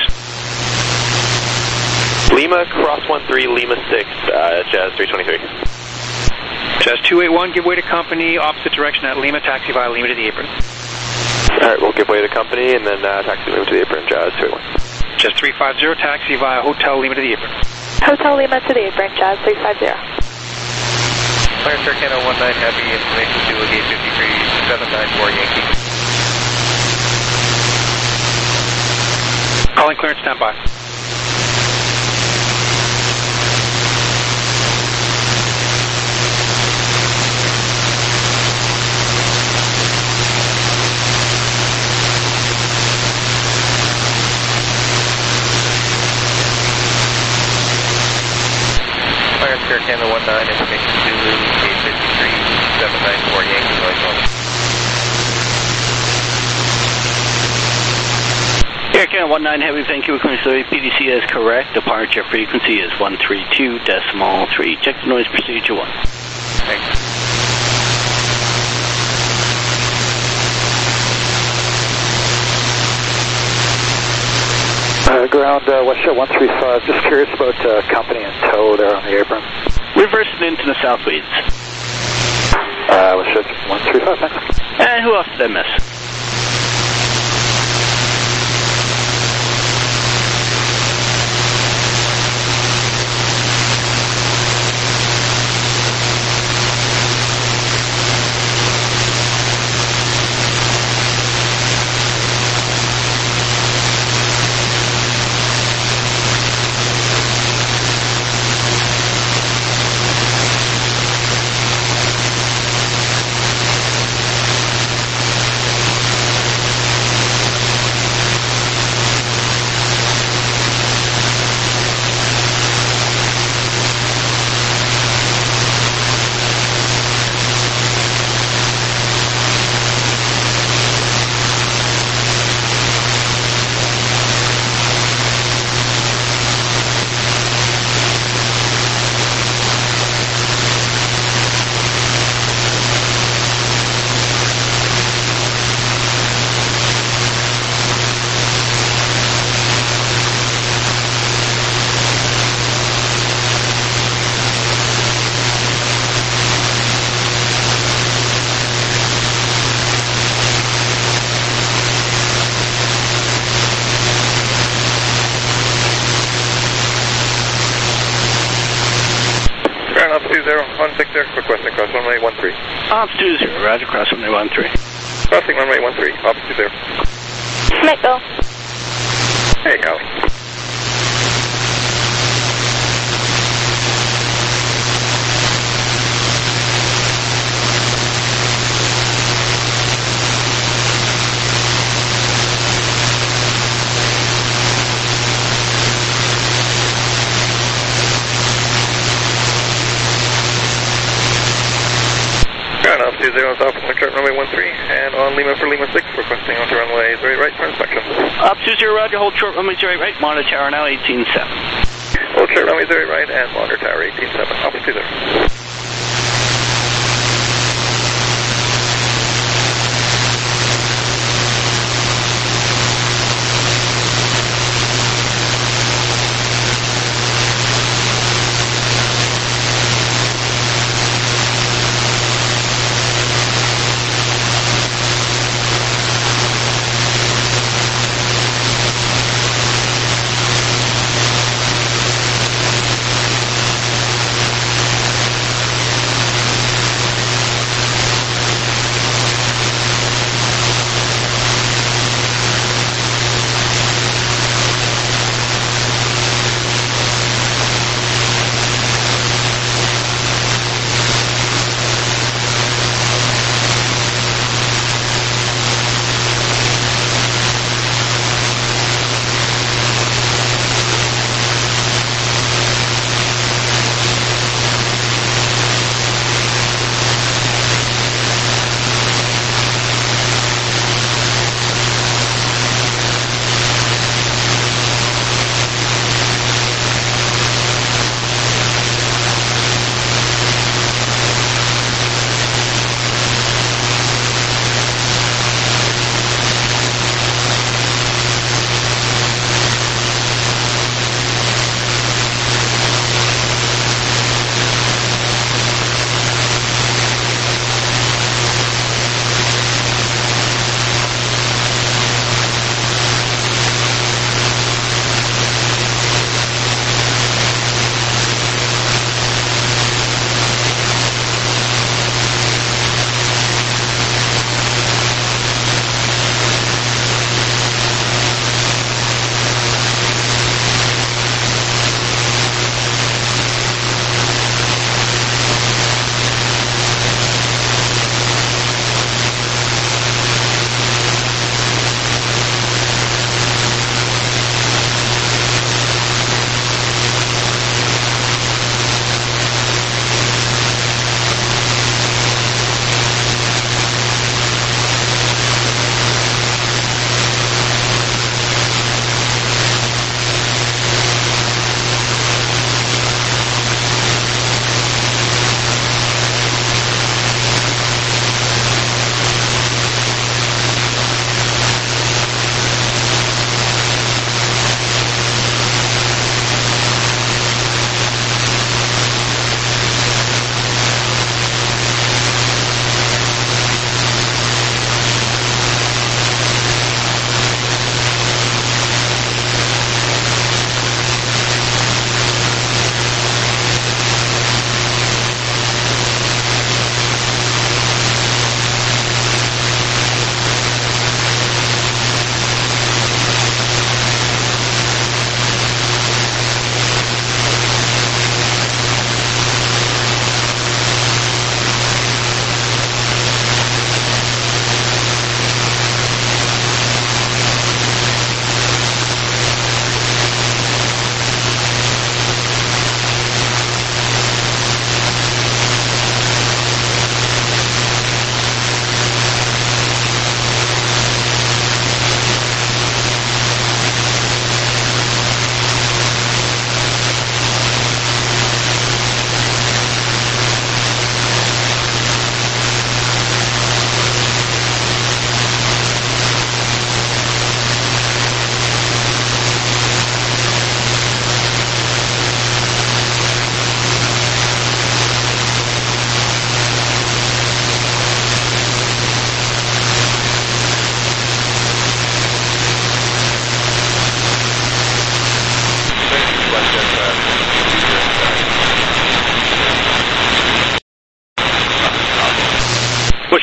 Lima, cross 13, Lima 6, Jazz 323. Jazz 281, give way to company, opposite direction at Lima, taxi via Lima to the apron. Alright, we'll give way to company and then taxi Lima to the apron, Jazz 281. Jazz 350, taxi via Hotel Lima to the apron. Hotel Lima to the apron, Jazz 350. Fire Star Canada 19 Heavy, information to gate 53794 Yankee. Calling clearance, standby. Fire Star Canada 19, information to gate 53794 Yankee, noise 1. Air Canada 19 Heavy, Vancouver Clearance Authority, PDC is correct. Departure frequency is 132.3. Check the noise procedure 1. Thanks. Ground Westjet 135, just curious about company and tow there on the apron. Reverse it into the south weeds. Westjet 135, thanks. And who else did I miss? Requesting cross runway 13. Ops 20, roger, cross runway 13. Crossing runway 13, Ops 20. Let go. Hey, Howie. Off 20 is off chart runway 13 and on Lima for Lima 6, requesting onto runway 0 right for inspection. Up 20, roger, hold short runway 0 right, monitor tower now 18.7. Hold short runway 0 right and monitor tower 18.7, off 20.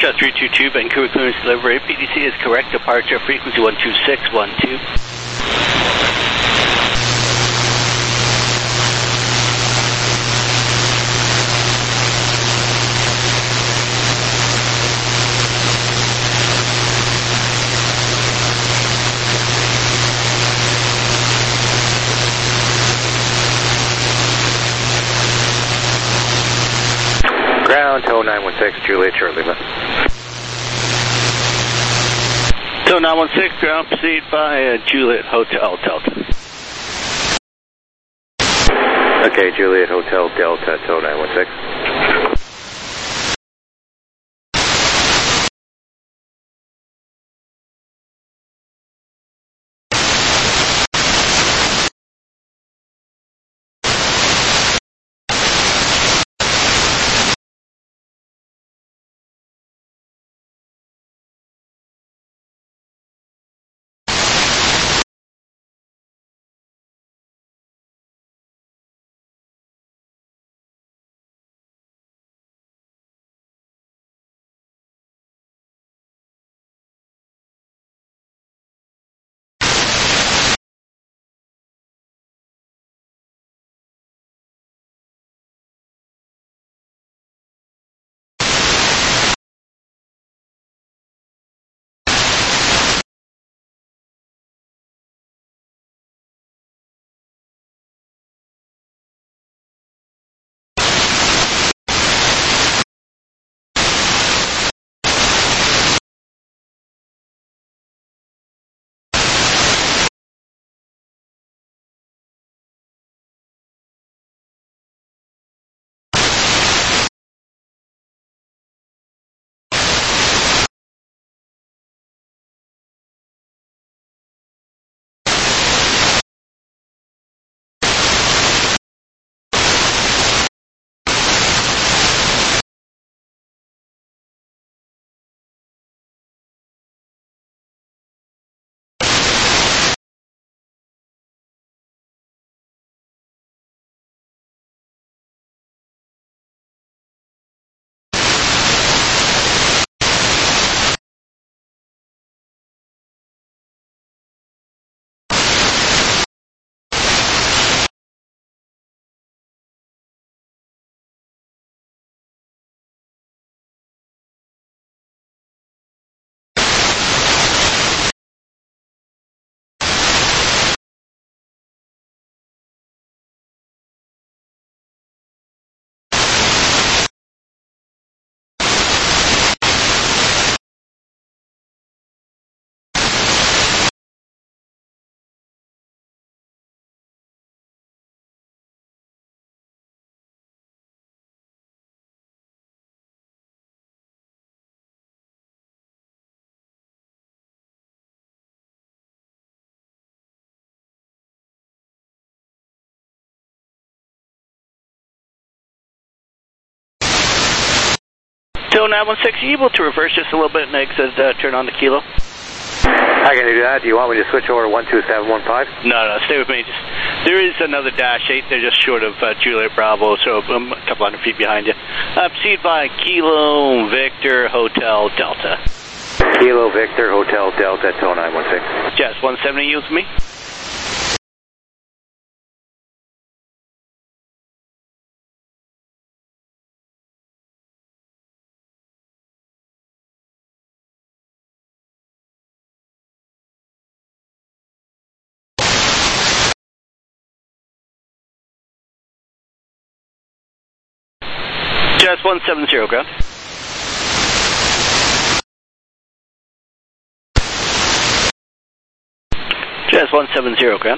Jazz 322, Vancouver clearance delivery. PDC is correct. Departure frequency 12612. Ground, tow 916, Juliet, Charlie Lima. So 916, ground, proceed by Juliet Hotel Delta. Okay, Juliet Hotel Delta, tow 916. So 916, are you able to reverse just a little bit and exit, turn on the kilo? How can I do that? Do you want me to switch over to 12715? No, stay with me. There is another Dash 8. They're just short of Juliet Bravo, so I'm a couple hundred feet behind you. Proceed by Kilo Victor Hotel Delta. Kilo Victor Hotel Delta, tow 916. Jazz 170 yields me. Jazz 170, ground. Jazz 170, ground.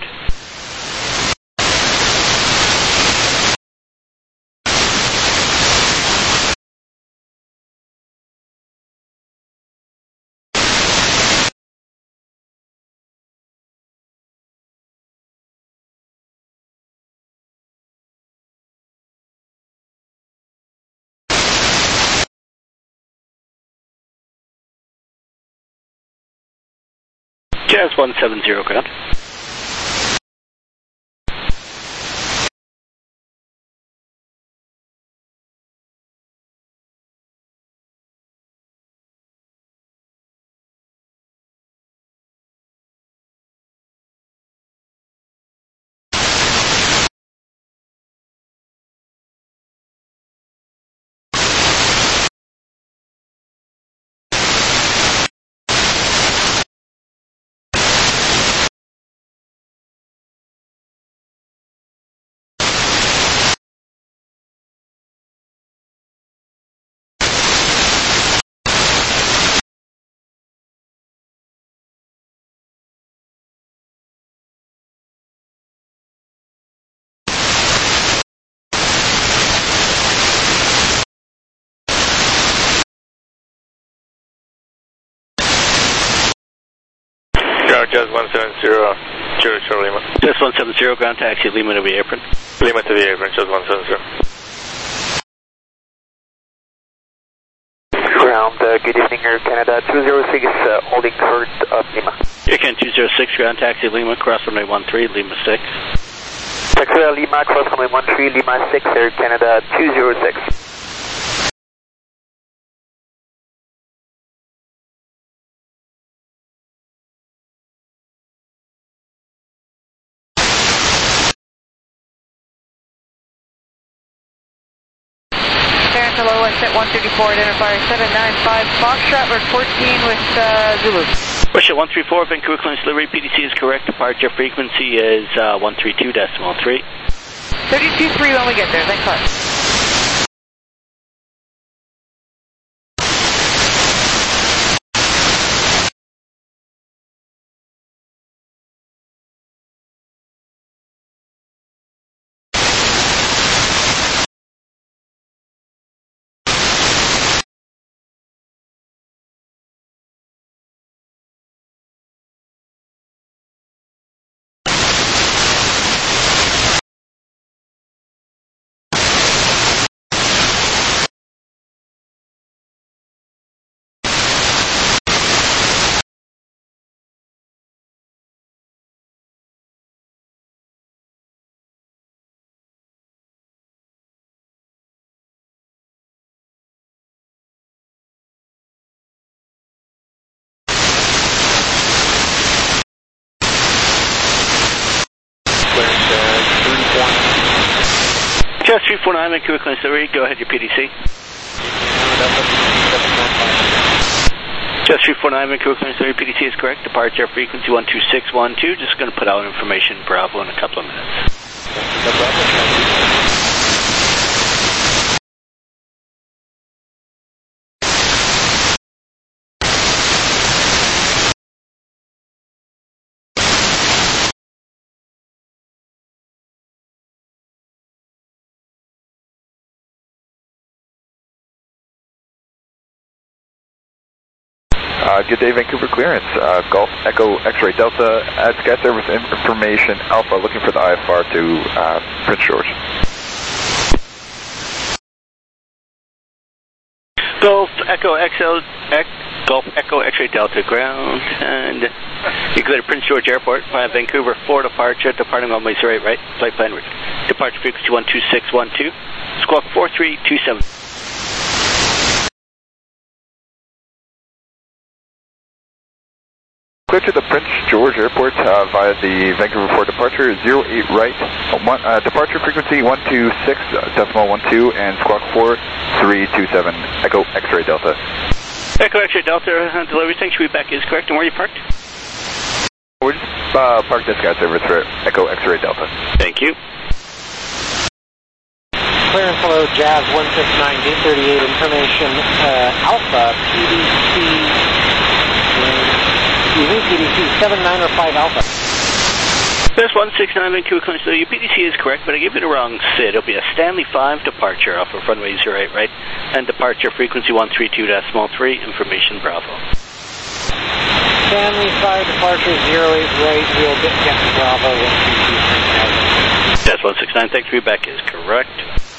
Jazz 170, ground. Jazz 170, Juliet Charlie Lima. Jazz 170, ground taxi, Lima to the apron. Lima to the apron, Jazz 170. Ground, good evening, Air Canada 206, holding short of Lima. Air Canada 206, ground taxi, Lima, cross runway 13, Lima 6. Taxi Lima, cross runway 13, Lima 6, Air Canada 206. Hello, I set 134, identifier 795, Foxtrot, we're 14 with Zulu. Russia 134, Vancouver Clearance Delivery, PDC is correct, departure frequency is 132.3. 32.3 when we get there, thanks a lot. Just 349, Vancouver Clearance Delivery, go ahead, your PDC. Just 349, Vancouver Clearance Delivery, PDC is correct, departure frequency 12612, just going to put out information Bravo in a couple of minutes. Good day, Vancouver Clearance. Golf Echo X-Ray Delta at Sky Service Information Alpha, looking for the IFR to Prince George. Golf Echo X-Ray Delta ground, and you clear Prince George Airport via Vancouver 4 departure, departing runway 08 right, flight plan route. Departure frequency 12612, squawk 4327. Clear to the Prince George Airport via the Vancouver 4 departure, 08 right, departure frequency 126.12 and squawk 4327, Echo X-Ray Delta. Echo X-Ray Delta, delivery, thanks, should be back is correct, and where are you parked? We're just parked at Sky Service for Echo X-Ray Delta. Thank you. Clearance, hello, Jazz 169, gate 38, information, Alpha, PDC 79 or 5 Alpha. There's 169 Vancouver Clearance, so your PDC is correct, but I gave you the wrong SID. It'll be a Stanley 5 departure off of runway 08 right, and departure frequency 132.3, information Bravo. Stanley 5 departure 08 right, we'll get to Bravo 132. That's 169, thanks, feedback is correct.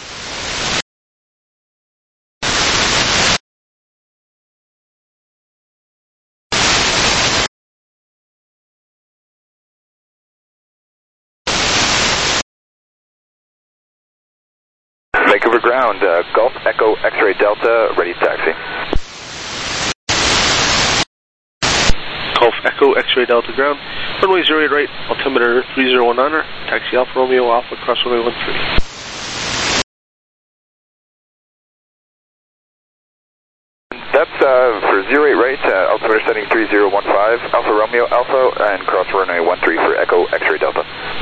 Vancouver ground, Golf Echo X-Ray Delta, ready to taxi. Golf Echo X-Ray Delta ground, runway 08 right, altimeter 3019er, taxi Alpha Romeo Alpha, cross runway 13. That's for 08 right, altimeter setting 3015, Alpha Romeo Alpha, and cross runway 13 for Echo X-Ray Delta.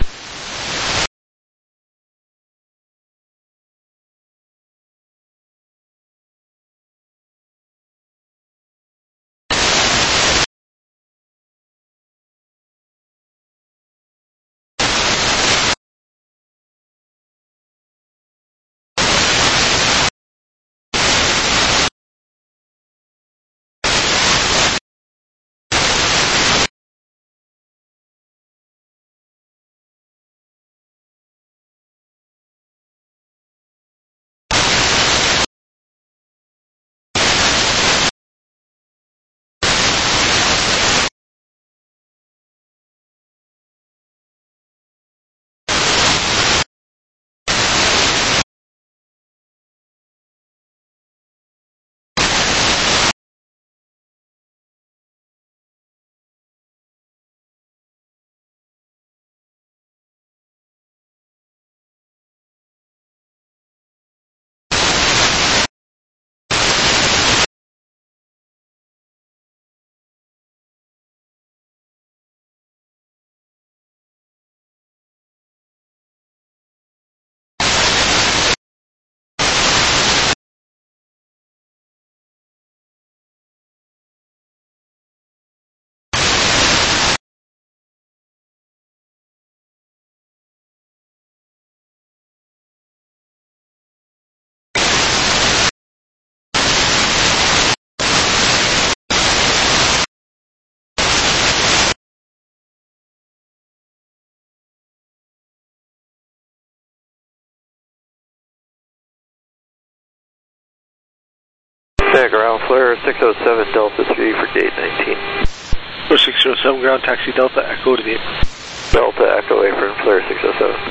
ground, flare 607 Delta 3 for gate 19. For 607 ground, taxi Delta Echo to the apron. Delta Echo apron, flare 607.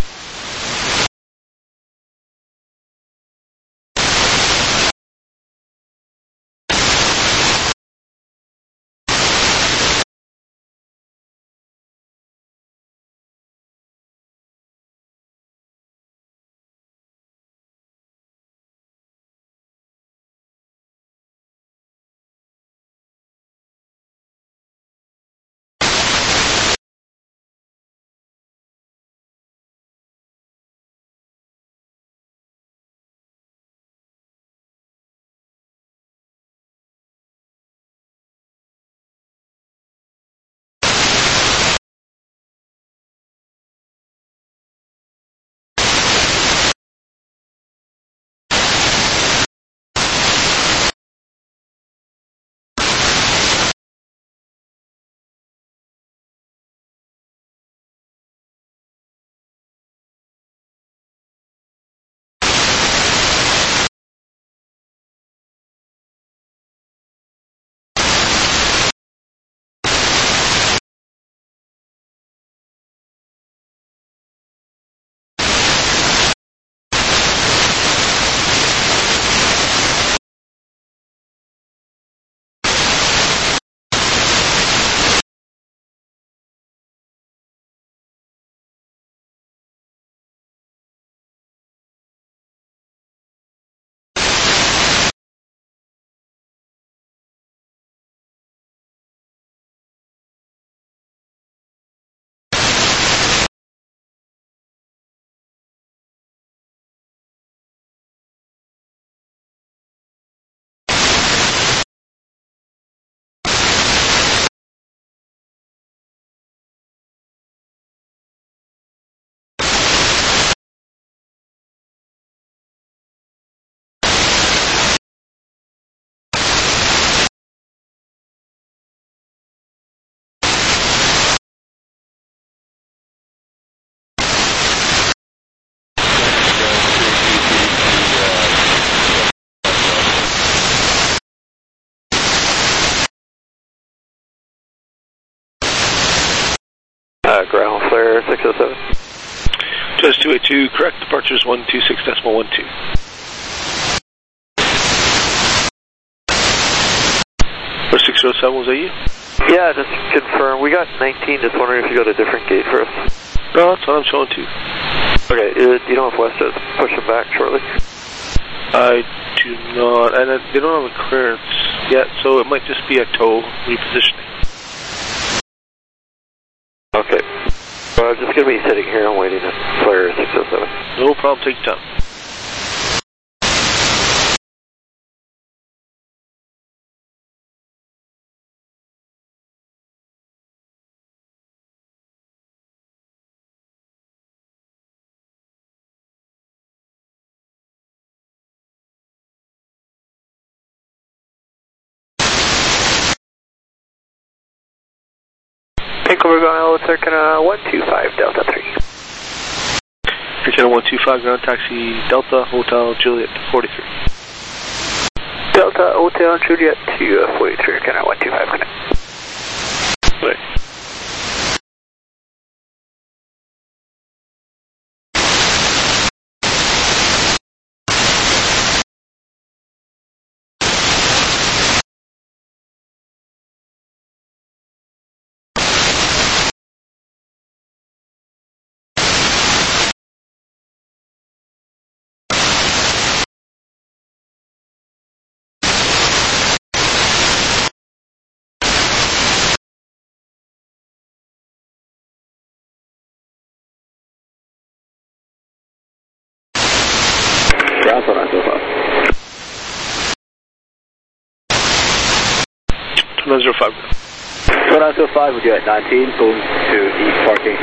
Ground, flare 607. Just 282, correct, departure is 126.12. For 607, was that you? Yeah, just confirm. We got 19, just wondering if you got a different gate for us. No, that's what I'm showing too. Okay, do you know if West is pushing back shortly? I do not, and they don't have a clearance yet, so it might just be a tow repositioning. Okay. Well, I'm just going to be sitting here and waiting at flare 607. No problem, take your time. Vancouver ground, Circana 125 Delta 3. Circana 125 ground, taxi Delta Hotel Juliet 43. Delta Hotel Juliet to 43, Circana 125 connect. Wait. Ground 905. 905. 905 with you at 19, going to East Parking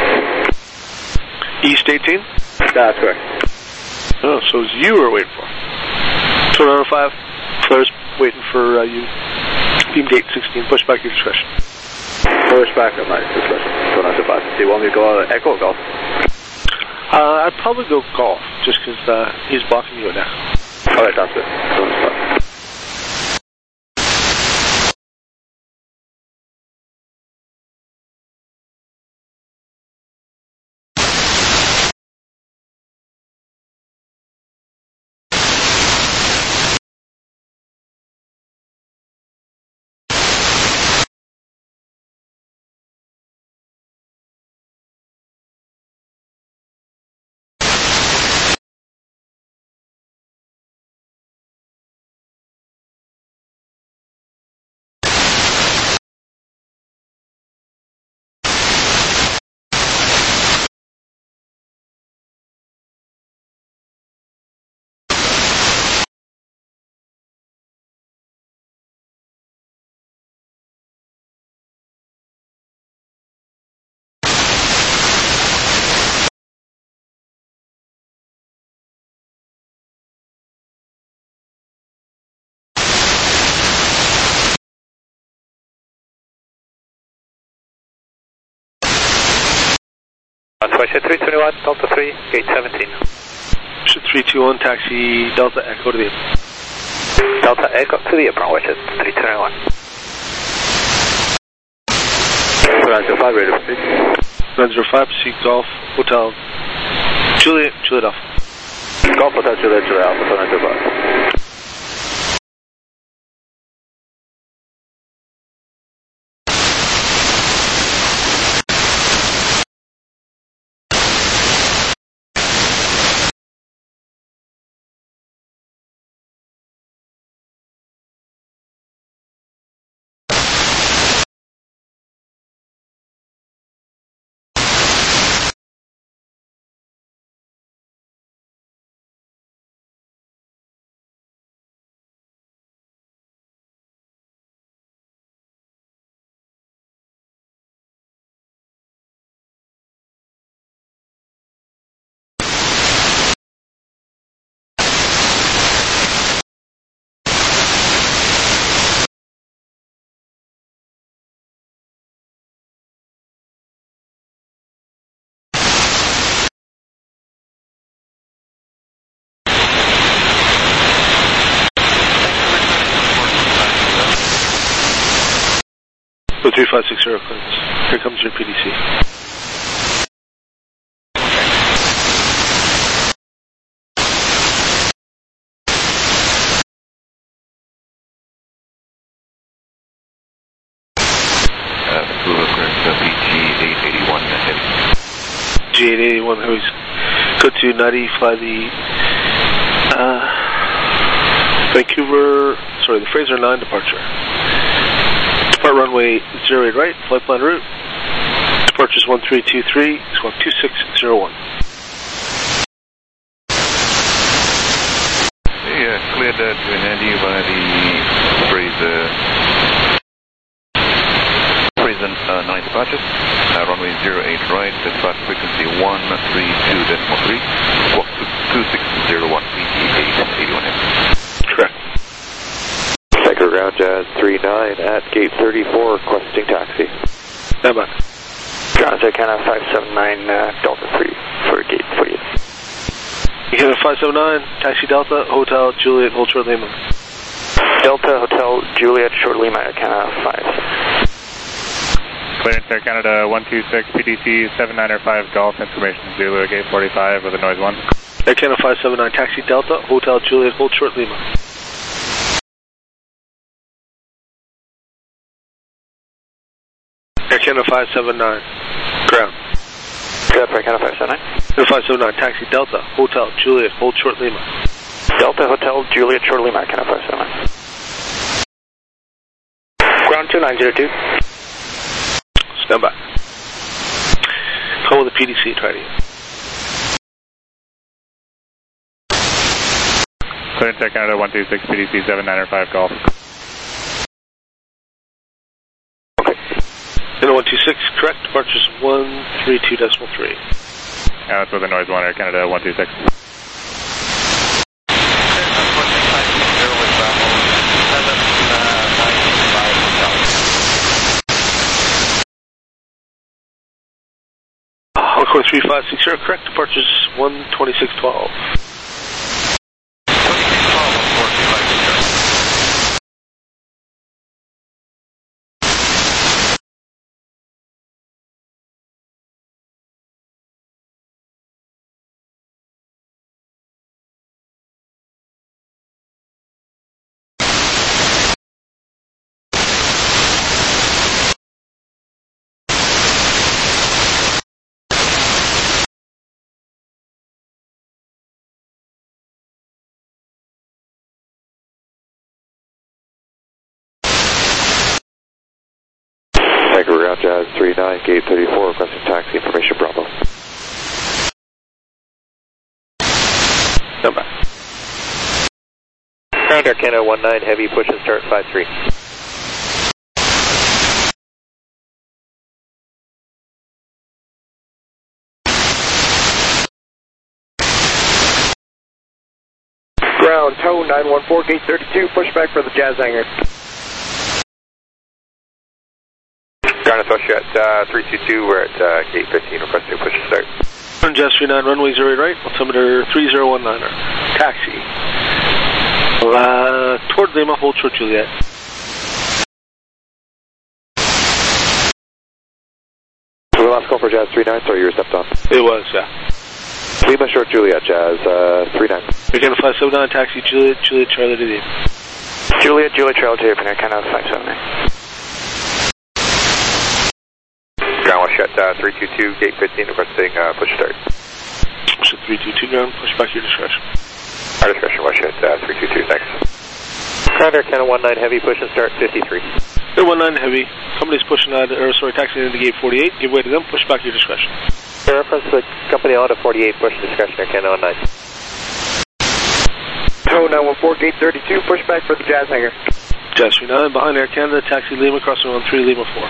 18. East 18? That's correct. Oh, so it's you we're waiting for. 905, flares waiting for you. Beam gate 16, push back your discretion. Push back at my discretion. 905. Do you want me to go Echo or Golf? I'd probably go Golf, just because he's blocking you now. Alright, that's good. Russia 321, Delta 3, gate 17. Russia 321, taxi Delta Echo to the apron. Delta Echo to the apron, Russia 321. Rancho 5, radio speed. Rancho 5, proceed Golf, Hotel, Juliet Alpha. Golf Hotel Juliet Alpha, Rancho 5. So 3560 clearance. Here comes your PDC. G881 Heavies. Go to 90, fly the the Fraser 9 departure. Depart runway 08 right, flight plan route. Departures 1323, squawk 2601. Cleared to Andy by the Fraser 9 departures. Runway 08 right, depart frequency 132.3, squawk 2601, PT 881M. Correct. Tiger Ground Jazz 39 at gate 34, requesting taxi. Stand by. Ground Jazz Canada 579, Delta 3 for gate 48. Canada 579, taxi Delta, Hotel Juliet, hold short Lima. Delta Hotel Juliet, short Lima, Air Canada 5. Clearance Air Canada 126, PDC 7905 Golf, information Zulu at gate 45 with a noise 1. Air Canada 579, taxi Delta, Hotel Juliet, hold short Lima. Air Canada 579, ground. Air Canada 579. Air 579, taxi Delta, Hotel Juliet, hold short Lima. Delta Hotel Juliet, short Lima, Air Canada 579. Ground 2902. Stand by. Call with the PDC, try to get. Clearance Air Canada 126, PDC 7905 Golf. Canada 126, correct. Departures 132.3. Yeah, that's with a noise 1, Air Canada 126. Encore 3560, correct. Departures 126.12. Tiger Ground Jazz 39, gate 34, requesting taxi, information Bravo. Stand by. Ground Air Canada 19, heavy push and start 53. Ground tow 914, gate 32, pushback for the Jazz hangar. Ground Russia at 322, we're at gate 15, requesting push and start. Jazz 39, runway 08 right, altimeter 3019er. Taxi. Toward Lima, hold short Juliet. So the last call for Jazz 39, sorry, you were stepped on. It was, yeah. Lima short Juliet, Jazz 39. You're going to 579, taxi Juliet, Juliet, Charlie to the Juliet, Juliet, Charlie to the Canada 579. Ground Washut 322, gate 15, requesting push start. Washut 322, ground, push back your discretion. Our discretion, Washut 322, thanks. Ground Air Canada 19 heavy, push and start 53. Air 19 heavy, company's pushing out, taxiing into gate 48, give way to them, push back your discretion. Reference to company out of 48, push discretion, Air Canada 19. Tow 914, gate 32, push back for the Jazz hangar. Jazz 39, behind Air Canada, taxi Lima, crossing on 3, Lima 4.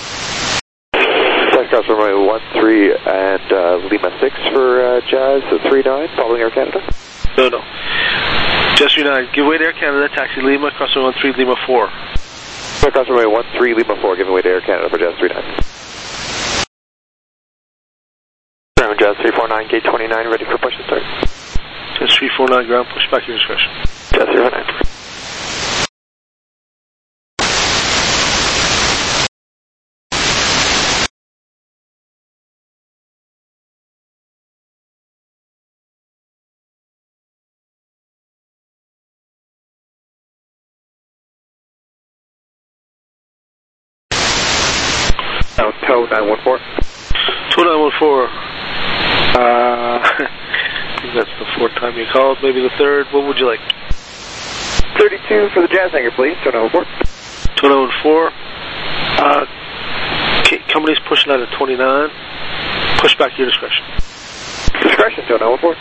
Taxi cross runway 13 and Lima 6 for Jazz 39, following Air Canada? No. Jazz 39, give way to Air Canada, taxi Lima, crossing on 3, Lima 4. Taxi cross runway 13, Lima 4, giving way to Air Canada for Jazz 39. Jazz 349, gate 29, ready for push and start. Jazz 349, ground, push back your discretion. Jazz 349. Now, tow 914. Tow 914. I think that's the fourth time you called, maybe the third. What would you like? 32 for the Jazz hangar, please. Tow 914. Tow 914. Company's pushing out at 29. Push back your discretion. Discretion, Tow 914.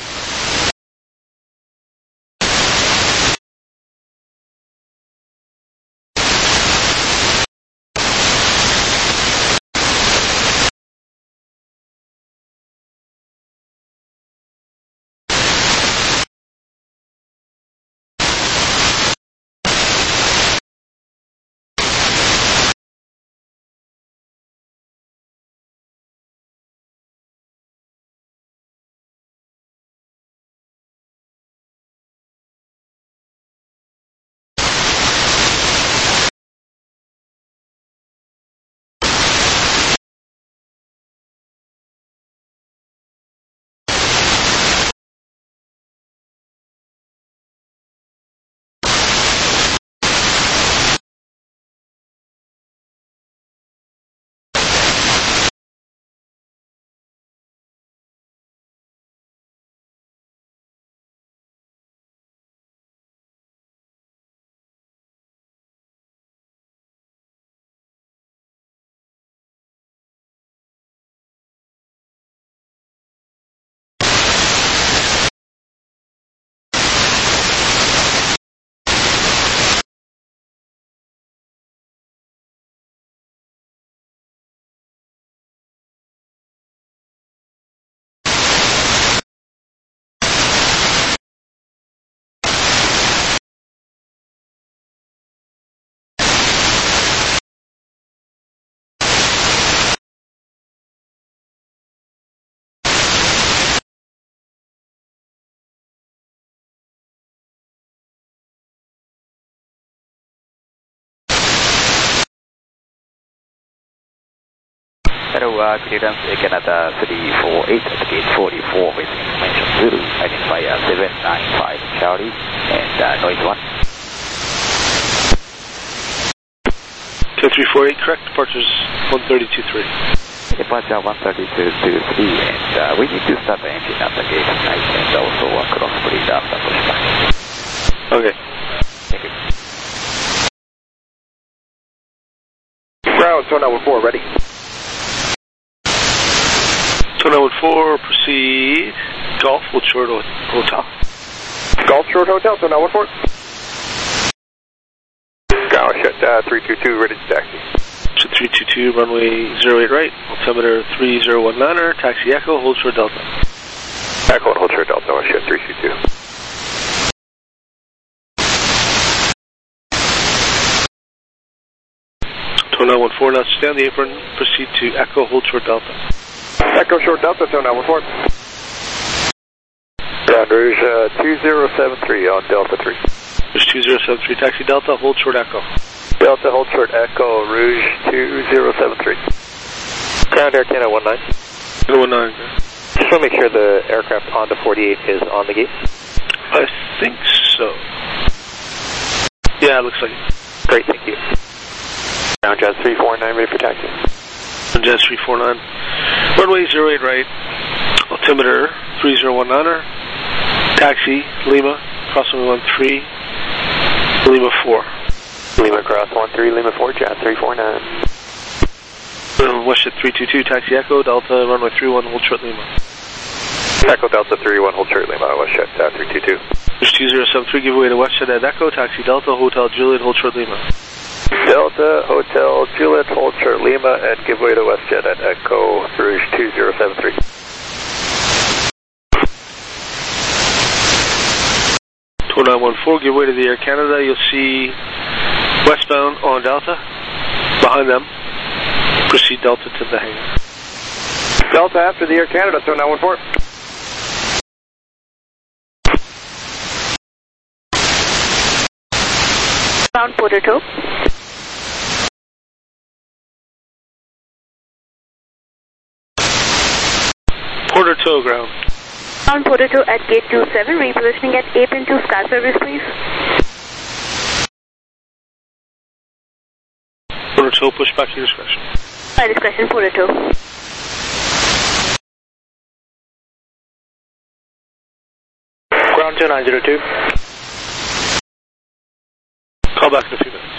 Hello, clearance Canada 348 at gate 44 with information Zulu, identifier 795 Charlie and noise 1. 2348, correct, departures 132.3. Departure 132.3 and we need to start the engine at the gate 9 and also cross breed after pushback. Okay. Thank you. Ground, Tow 914, ready. Tow 914, proceed. Golf, Hold Short Hotel. Golf Short Hotel, Tow 914. Ground Washut 322, ready to taxi. 322, runway 08 right, altimeter 3019er, taxi Echo, Hold Short Delta. Echo and Hold Short Delta, Washut 322. Tow 914, now stay on the apron, proceed to Echo, Hold Short Delta. Echo Short Delta, Tone 914. Ground Rouge 2073 on Delta 3. Rouge 2073, taxi Delta, hold short Echo. Delta, hold short Echo, Rouge 2073. Ground Air Canada 19. 19. Just want to make sure the aircraft Honda 48 is on the gate. I think so. Yeah, it looks like it. Great, thank you. Ground Jazz 349, ready for taxi. Ground Jazz 349. Runway 08 right. Altimeter 3019er. Taxi, Lima, crossing 13, Lima 4. Lima cross 13, Lima 4, Jazz 349. Westjet 322, taxi Echo, Delta, runway 31, hold short Lima. Echo Delta 31, hold short Lima, Westjet 322. Rouge 2073, give way to Westjet at Echo, taxi Delta, Hotel Juliet, hold short Lima. Delta, Hotel Juliet, hold short Lima, and give way to Westjet at Echo, Rouge 2073. Tone 914, give way to the Air Canada, you'll see westbound on Delta, behind them. Proceed Delta to the hangar. Delta after the Air Canada, Tone 914. Ground Porter 2. Porter 2, ground. Ground Porter 2 at gate 27, repositioning at apron 2 sky service, please. Porter 2, push back your discretion. By discretion, Porter 2. Ground 2902. Call back in a few minutes.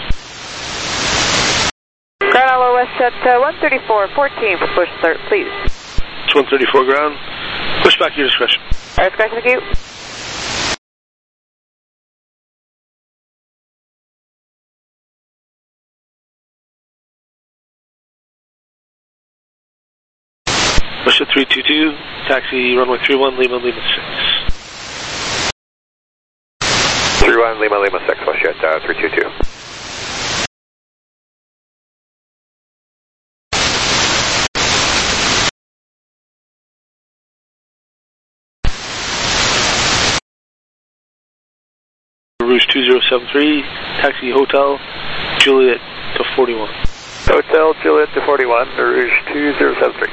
Ground Allo West at 134, 14 for push start, please. It's 134 ground. Push back your discretion. All right, discretion, thank you. Westjet 322, taxi runway 31, Lima, Lima 6. 31, Lima, Lima 6, Westjet 322. Rouge 2073, taxi Hotel Juliet to 41. Hotel Juliet to 41, Rouge 2073.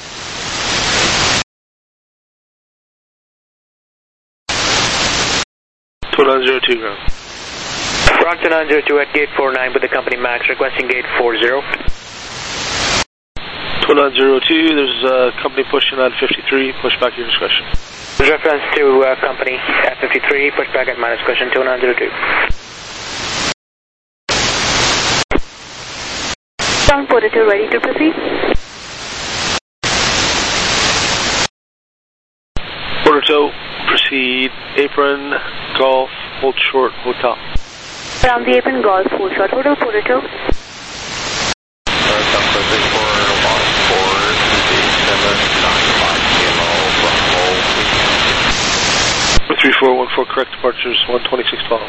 Tone 902 ground. Ground 2902 at gate 49 with the company MAX, requesting gate 40. Tone 902, there's a company pushing on 53, push back your discretion. Reference to company at 53, push back at minus discretion 2902. Ground Porter 2, ready to proceed. Porter 2, proceed, apron, golf, hold short, hotel. Around the apron, golf, hold short, hotel, Porter 2. For 3414, correct departures 12612.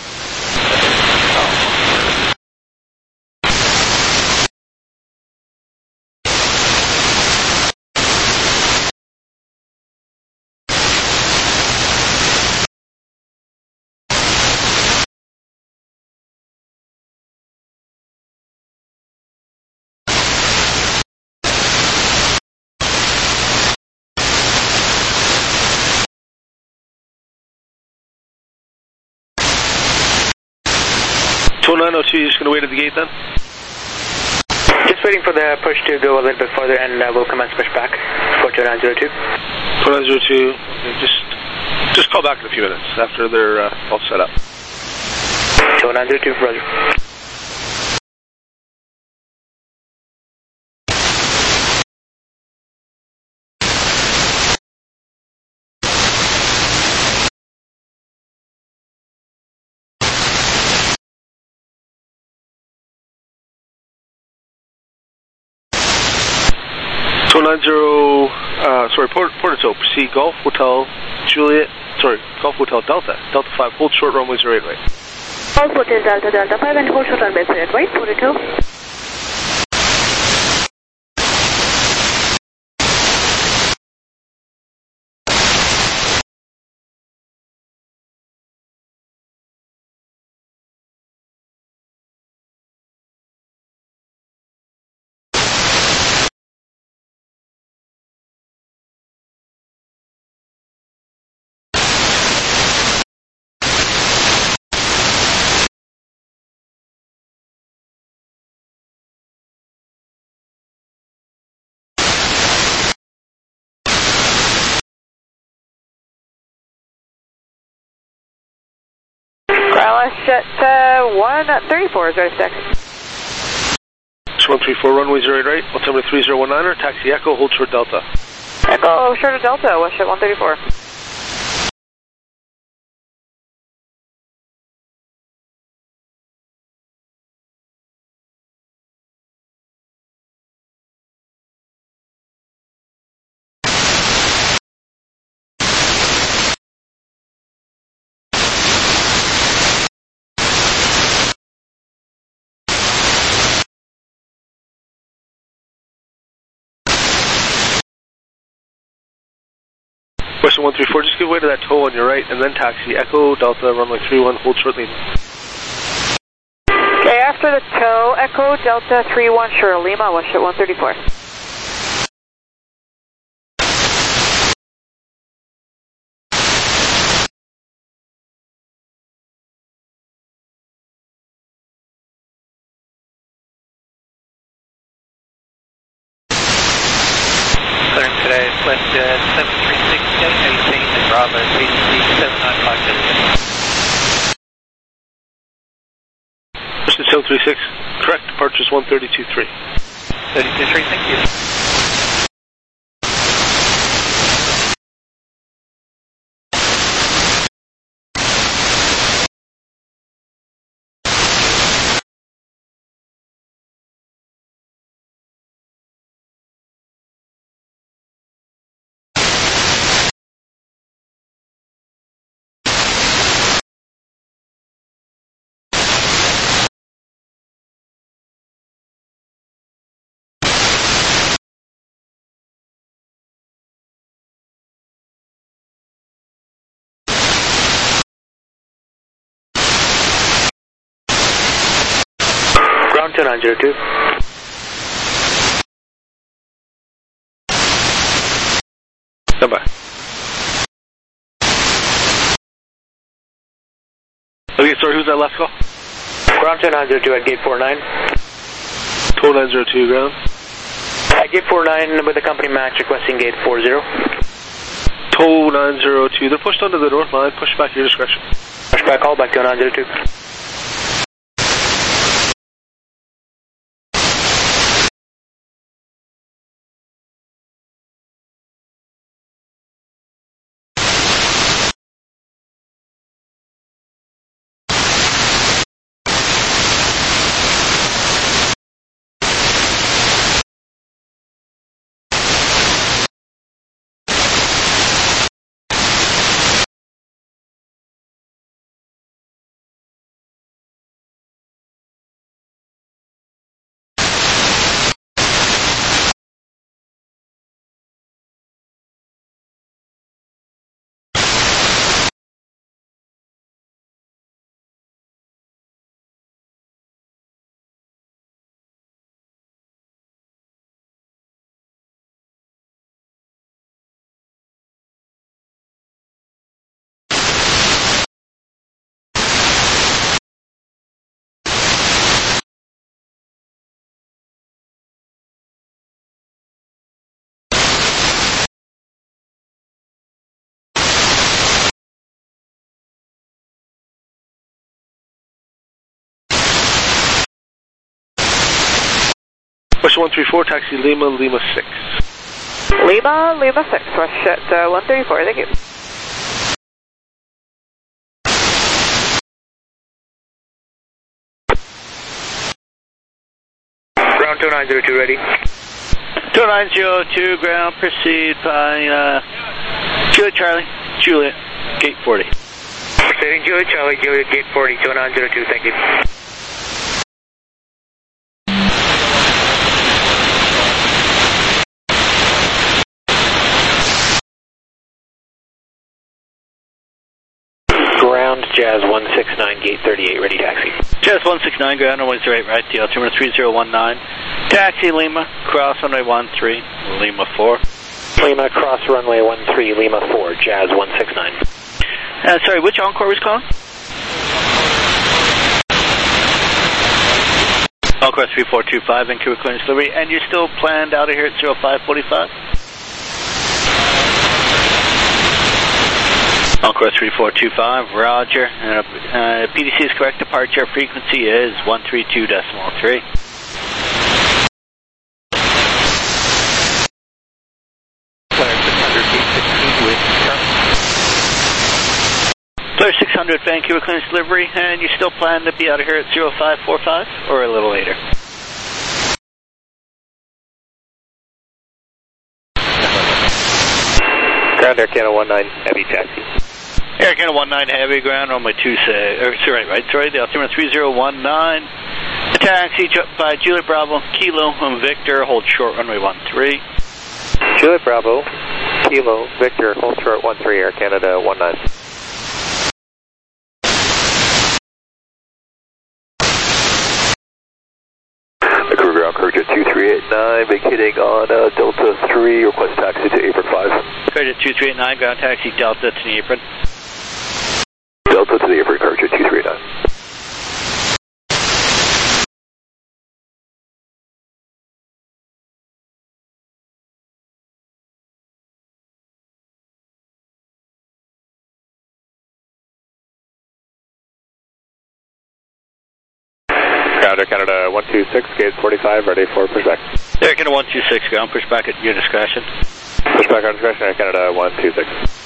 Tone 902, you're just going to wait at the gate then? Just waiting for the push to go a little bit further and we'll commence push back for 2902. 2902, just call back in a few minutes after they're all set up. 2902, roger. Porter 2, proceed Golf Hotel Juliet, Golf Hotel Delta, Delta 5, hold short runway 08 right. Golf Hotel Delta, Delta 5 and hold short runway 08 right, Porter 2. WestJet 134 is ready to taxi. 134, runway 08 right, altimeter 3019er, taxi Echo, hold short Delta. Echo, short of Delta, WestJet 134. Western 134, just give way to that tow on your right, and then taxi Echo, Delta, runway 31, hold short Lima. Okay, after the tow, Echo, Delta 31, sure, Lima, WestJet 134. Clearing today, WestJet 736, maintain the Bravo, PDC 795. Western 736, correct, departures 132.3. 32.3, thank you. Ground 2902. Stand by. Okay, sorry, who's that last call? Ground 2902 at gate 49. Tow 902, ground. At gate 49 with the company match requesting gate 40. Tow 902, they're pushed onto the north line, push back at your discretion. Push back, call back to 902. Western 134, taxi Lima, Lima 6. Lima, Lima 6, WestJet 134, thank you. Ground 2902 ready. 2902, ground, proceed by Juliet Charlie, Juliet, gate 40. Proceeding Juliet Charlie, Juliet gate 40, 2902, thank you. Ground, Jazz 169, gate 38, ready taxi. Jazz 169, ground, runway 08 right, the altimeter 3019. Taxi Lima, cross runway 13, Lima 4. Lima, cross runway 13, Lima 4, Jazz 169. Sorry, which Encore was calling? Encore 3425, Vancouver clearance delivery, and you're still planned out of here at 0545? Encore 3425, roger. PDC is correct, departure frequency is 132.3. Flare 600, Vancouver clearance delivery, and you still plan to be out of here at 0545 or a little later? Ground Air Canada 19 Heavy taxi. Air Canada 19 Heavy, ground on my sorry, the altimeter 3019. Taxi by Juliet Bravo, Kilo, Victor, hold short runway 13. Juliet Bravo, Kilo, Victor, hold short 13, Air Canada 19. Vancouver ground, Courage 2389, vacating on Delta 3, request taxi to apron 5. Courage 2389, ground taxi Delta to the apron. Delta to the apron, Courage 2389. Ground Air Canada 126, gate 45, ready for pushback. Air Canada 126, ground, pushback at your discretion. Pushback on discretion, Air Canada 126.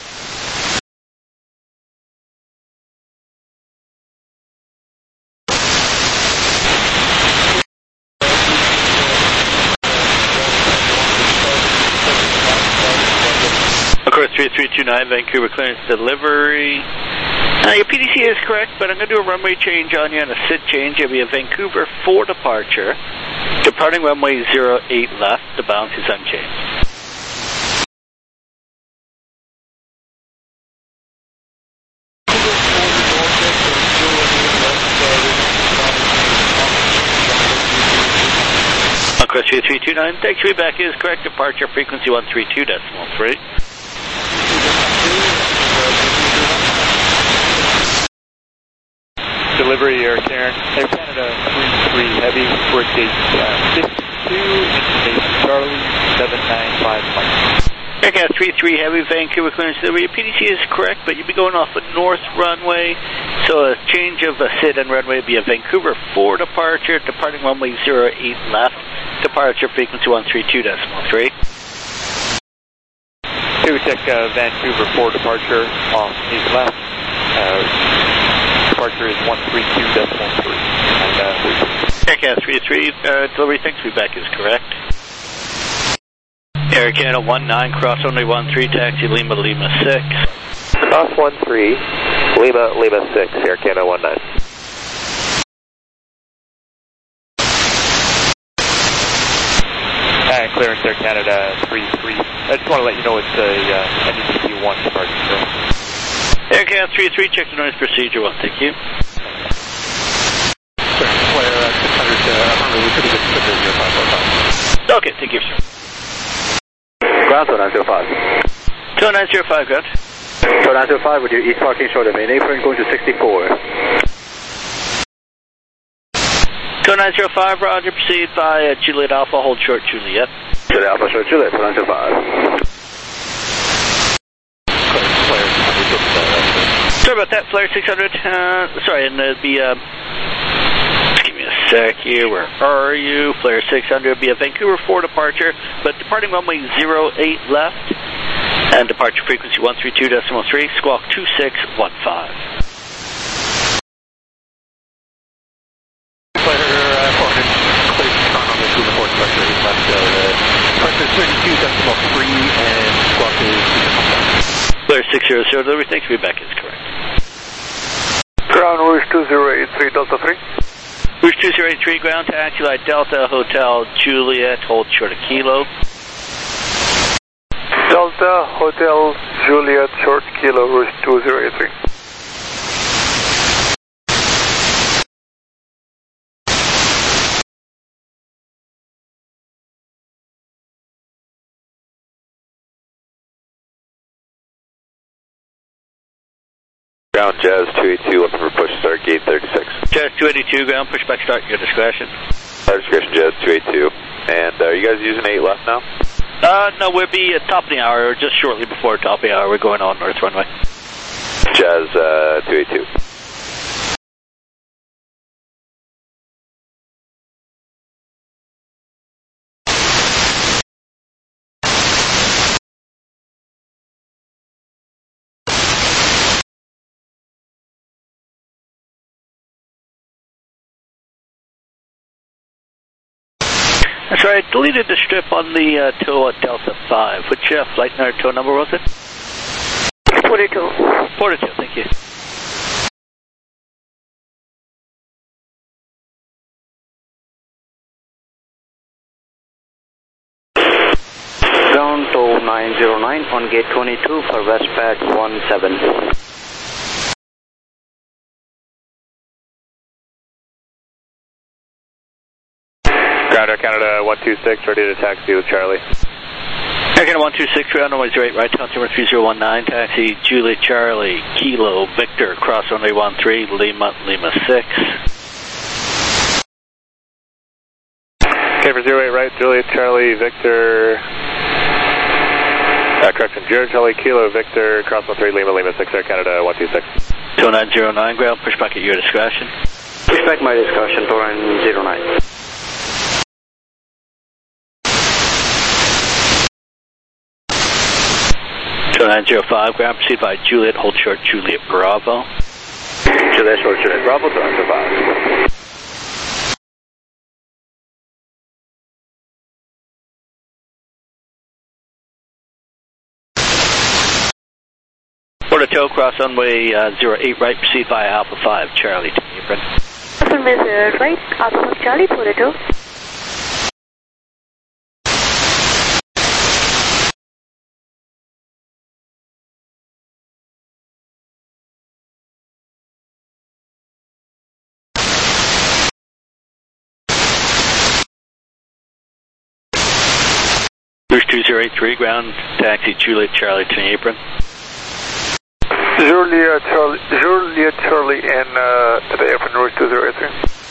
Of course, 3329, Vancouver clearance delivery. Your PDC is correct, but I'm going to do a runway change on you and a SID change. It'll be a Vancouver 4 departure. Departing runway 08 left. The balance is unchanged. Of course, 3329, taxi way back is correct. Departure frequency 132.3. Delivery Air Canada 33 Heavy, we're at gate 52, information Charlie 795. Air Canada 33 Heavy, Vancouver clearance delivery. Your PDC is correct, but you'll be going off a north runway, so a change of a sit and runway will be a Vancouver 4 departure, departing runway 08 left, departure frequency 132.3. Check Vancouver 4 departure off east left. Departure is 132.3. Air Canada 33 delivery, thanks, feedback is correct. Air Canada 19, cross runway 13, taxi Lima 6. Cross 13, Lima 6, Air Canada 19. And clearance Air Canada 33. I just want to let you know it's a NECP 1 departure. Air Canada 33, check the noise procedure 1, thank you. Okay, thank you, sir. Ground 2905. 2905, ground. 2905 with your east parking short of main apron going to 64. 2905, roger, proceed by Juliet Alpha, hold short Juliet. Juliet Alpha, short Juliet, 2905. Sorry about that, Flare 600, sorry, and it'd be, just give me a sec here, where are you? Flare 600 would be a Vancouver 4 departure, but departing runway 08 left, and departure frequency 132.3, squawk 2615. Flare 600, delivery, thanks, feedback is correct. Ground Rouge 2083 Delta 3. Rouge 2083, ground taxi light Delta, Hotel Juliet, hold short of Kilo. Delta, Hotel Juliet, short Kilo, Rouge 2083. Ground Jazz 282, looking for push start gate 36. Jazz 282, ground pushback start, your discretion. Our discretion, Jazz 282. And are you guys using 8 left now? No, we'll be at top of the hour, or just shortly before top of the hour. We're going on north runway. That's right. Deleted the strip on the tow at Delta 5. Which flight or tow number was it? 42. 42, thank you. Ground to 909 on gate 22 for Westpad 17. Ground Air Canada 126, ready to taxi with Charlie. Air Canada 126, ground runway 08 right, altimeter 3019, taxi Juliet Charlie, Kilo, Victor, cross runway 13, Lima 6. Okay, for 08 right, Juliet Charlie, Victor, correction, Juliet Charlie, Kilo, Victor, cross 13, Lima 6, Air Canada 126. 2909, ground, pushback at your discretion. Pushback my discretion, 2909. 2905, ground, proceed by Juliet, hold short Juliet Bravo. Juliet short Juliet Bravo, 2905. Port of tow, cross runway 08 right, proceed via Alpha 5, Charlie to apron. Runway 08 right, Alpha 5 Charlie, Port of tow. Cruise 2083, ground, taxi Juliet Charlie to the apron. Juliet Charlie and to the apron, Route 2083.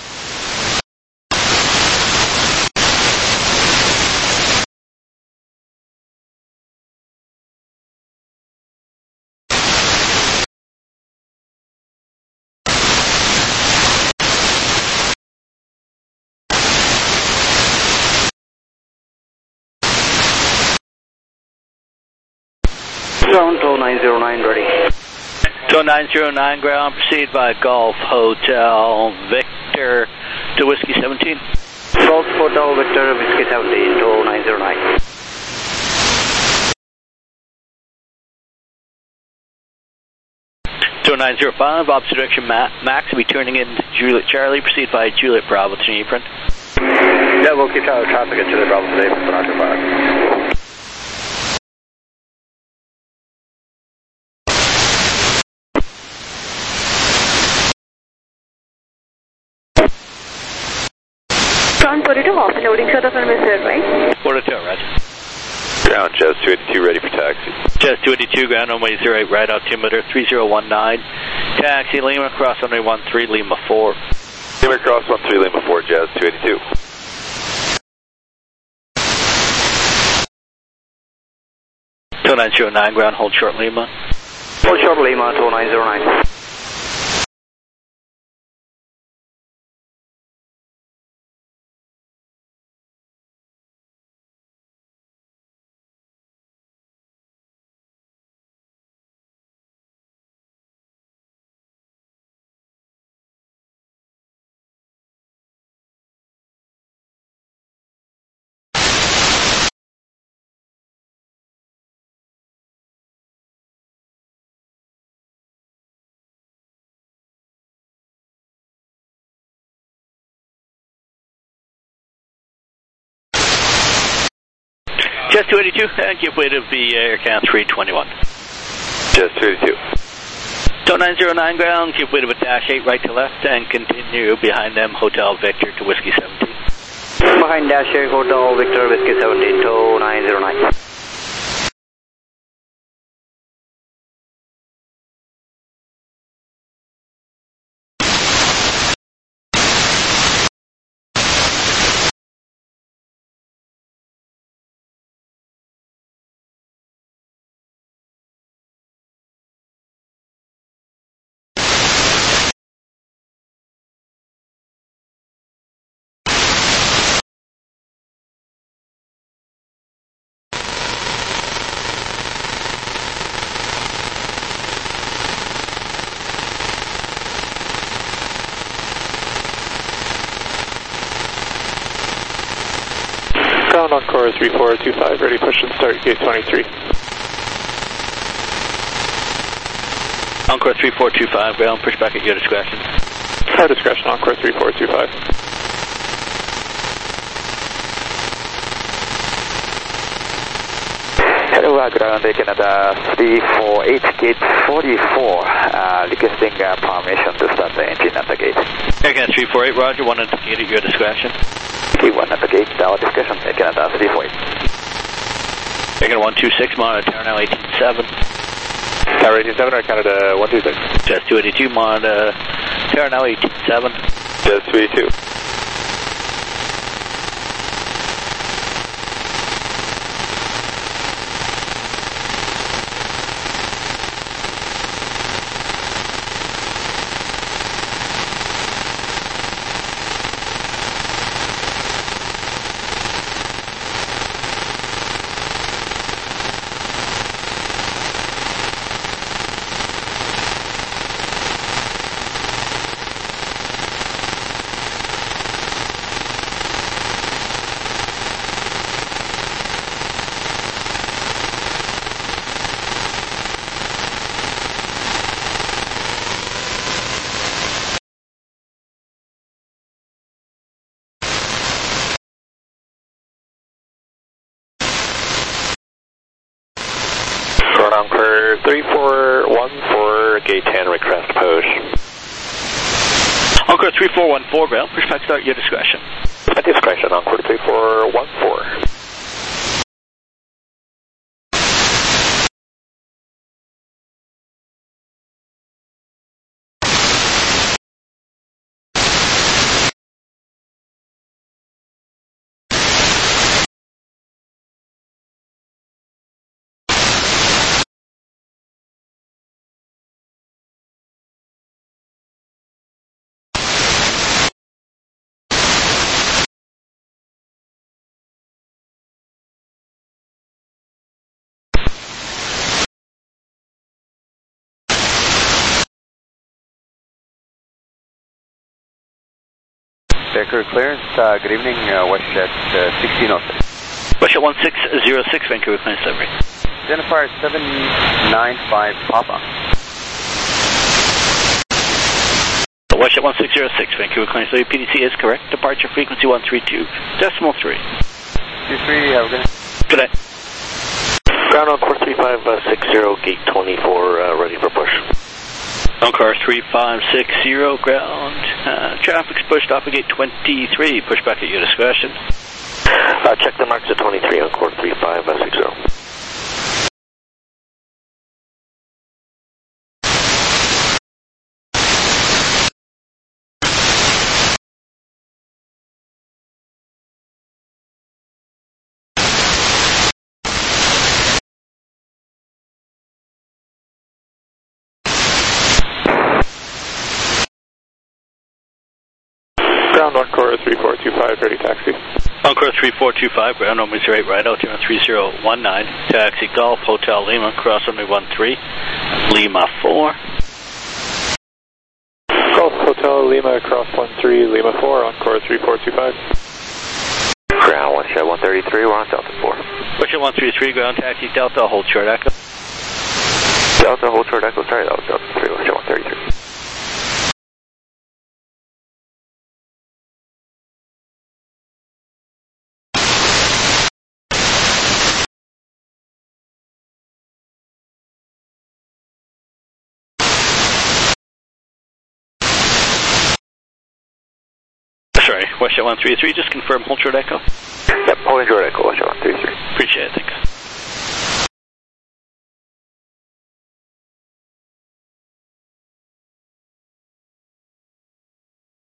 Ground to 909 ready. So 909, ground, proceed by Golf Hotel Victor to Whiskey 17. Golf Hotel Victor, Whiskey 17 to 909. So 905, opposite direction Max will be turning in Juliet Charlie, proceed by Juliet Bravo to the apron. Yeah, we'll keep traffic at Juliet Bravo today for 905. Ground 42 off, loading short of runway 08 right. 42, roger. Ground, Jazz 282 ready for taxi. Jazz 282, ground runway 08 right, altimeter 3019. Taxi Lima, cross runway 13, Lima 4. Lima cross 13, Lima 4, Jazz 282. So 909, ground, hold short Lima. Hold short Lima to 909. Jazz 282, and give way to the Air Canada 321. Jazz 282. So 909, ground, give way to a dash 8 right to left, and continue behind them, Hotel Victor to Whiskey 17. Behind dash 8, Hotel Victor, Whiskey 17 to 909. Encore 3425, ready push and start gate 23. Encore 3425, ground, push back at your discretion. Our discretion, Encore 3425. Hello, ground Canada 348, gate 44, requesting permission to start the engine at the gate. Air Canada 348, roger, 1 at the gate at your discretion. T1 at the gate, our discretion, Air Canada 348. Air Canada 126, monitor tower now 187. Tower 187, Air Canada 126. Jazz 282, monitor tower now 187. Jazz 282. Encore 3414, gate 10, request push. Encore 3414, ground, push back start at your discretion. At discretion, Encore 3414. Vancouver clearance, good evening, WestJet 1606. WestJet 1606, Vancouver clearance delivery. Identifier 795 Papa. WestJet 1606, Vancouver clearance delivery. PDC is correct. Departure frequency 132.3. 23, have a good night. Good night. Ground Encore 3560, gate 24, ready for push. Encore 3560, ground. Traffic's pushed off at gate 23. Push back at your discretion. Check the marks at 23, Encore 3560. Ground Encore 3425, ready taxi. Encore 3425, ground on Missouri 8 right, altimeter 3019, taxi Golf, Hotel Lima, cross runway 13, Lima 4. Golf, Hotel Lima, cross 13, Lima 4, Encore 3425. Ground WestJet 133, we're on Delta 4. WestJet 133, ground taxi Delta, hold short echo. Delta, hold short echo, sorry, that was Delta 3, WestJet 133. Sorry, WestJet 133, just confirm hold short echo. Yep, holding short echo, WestJet 133. Appreciate it, thanks.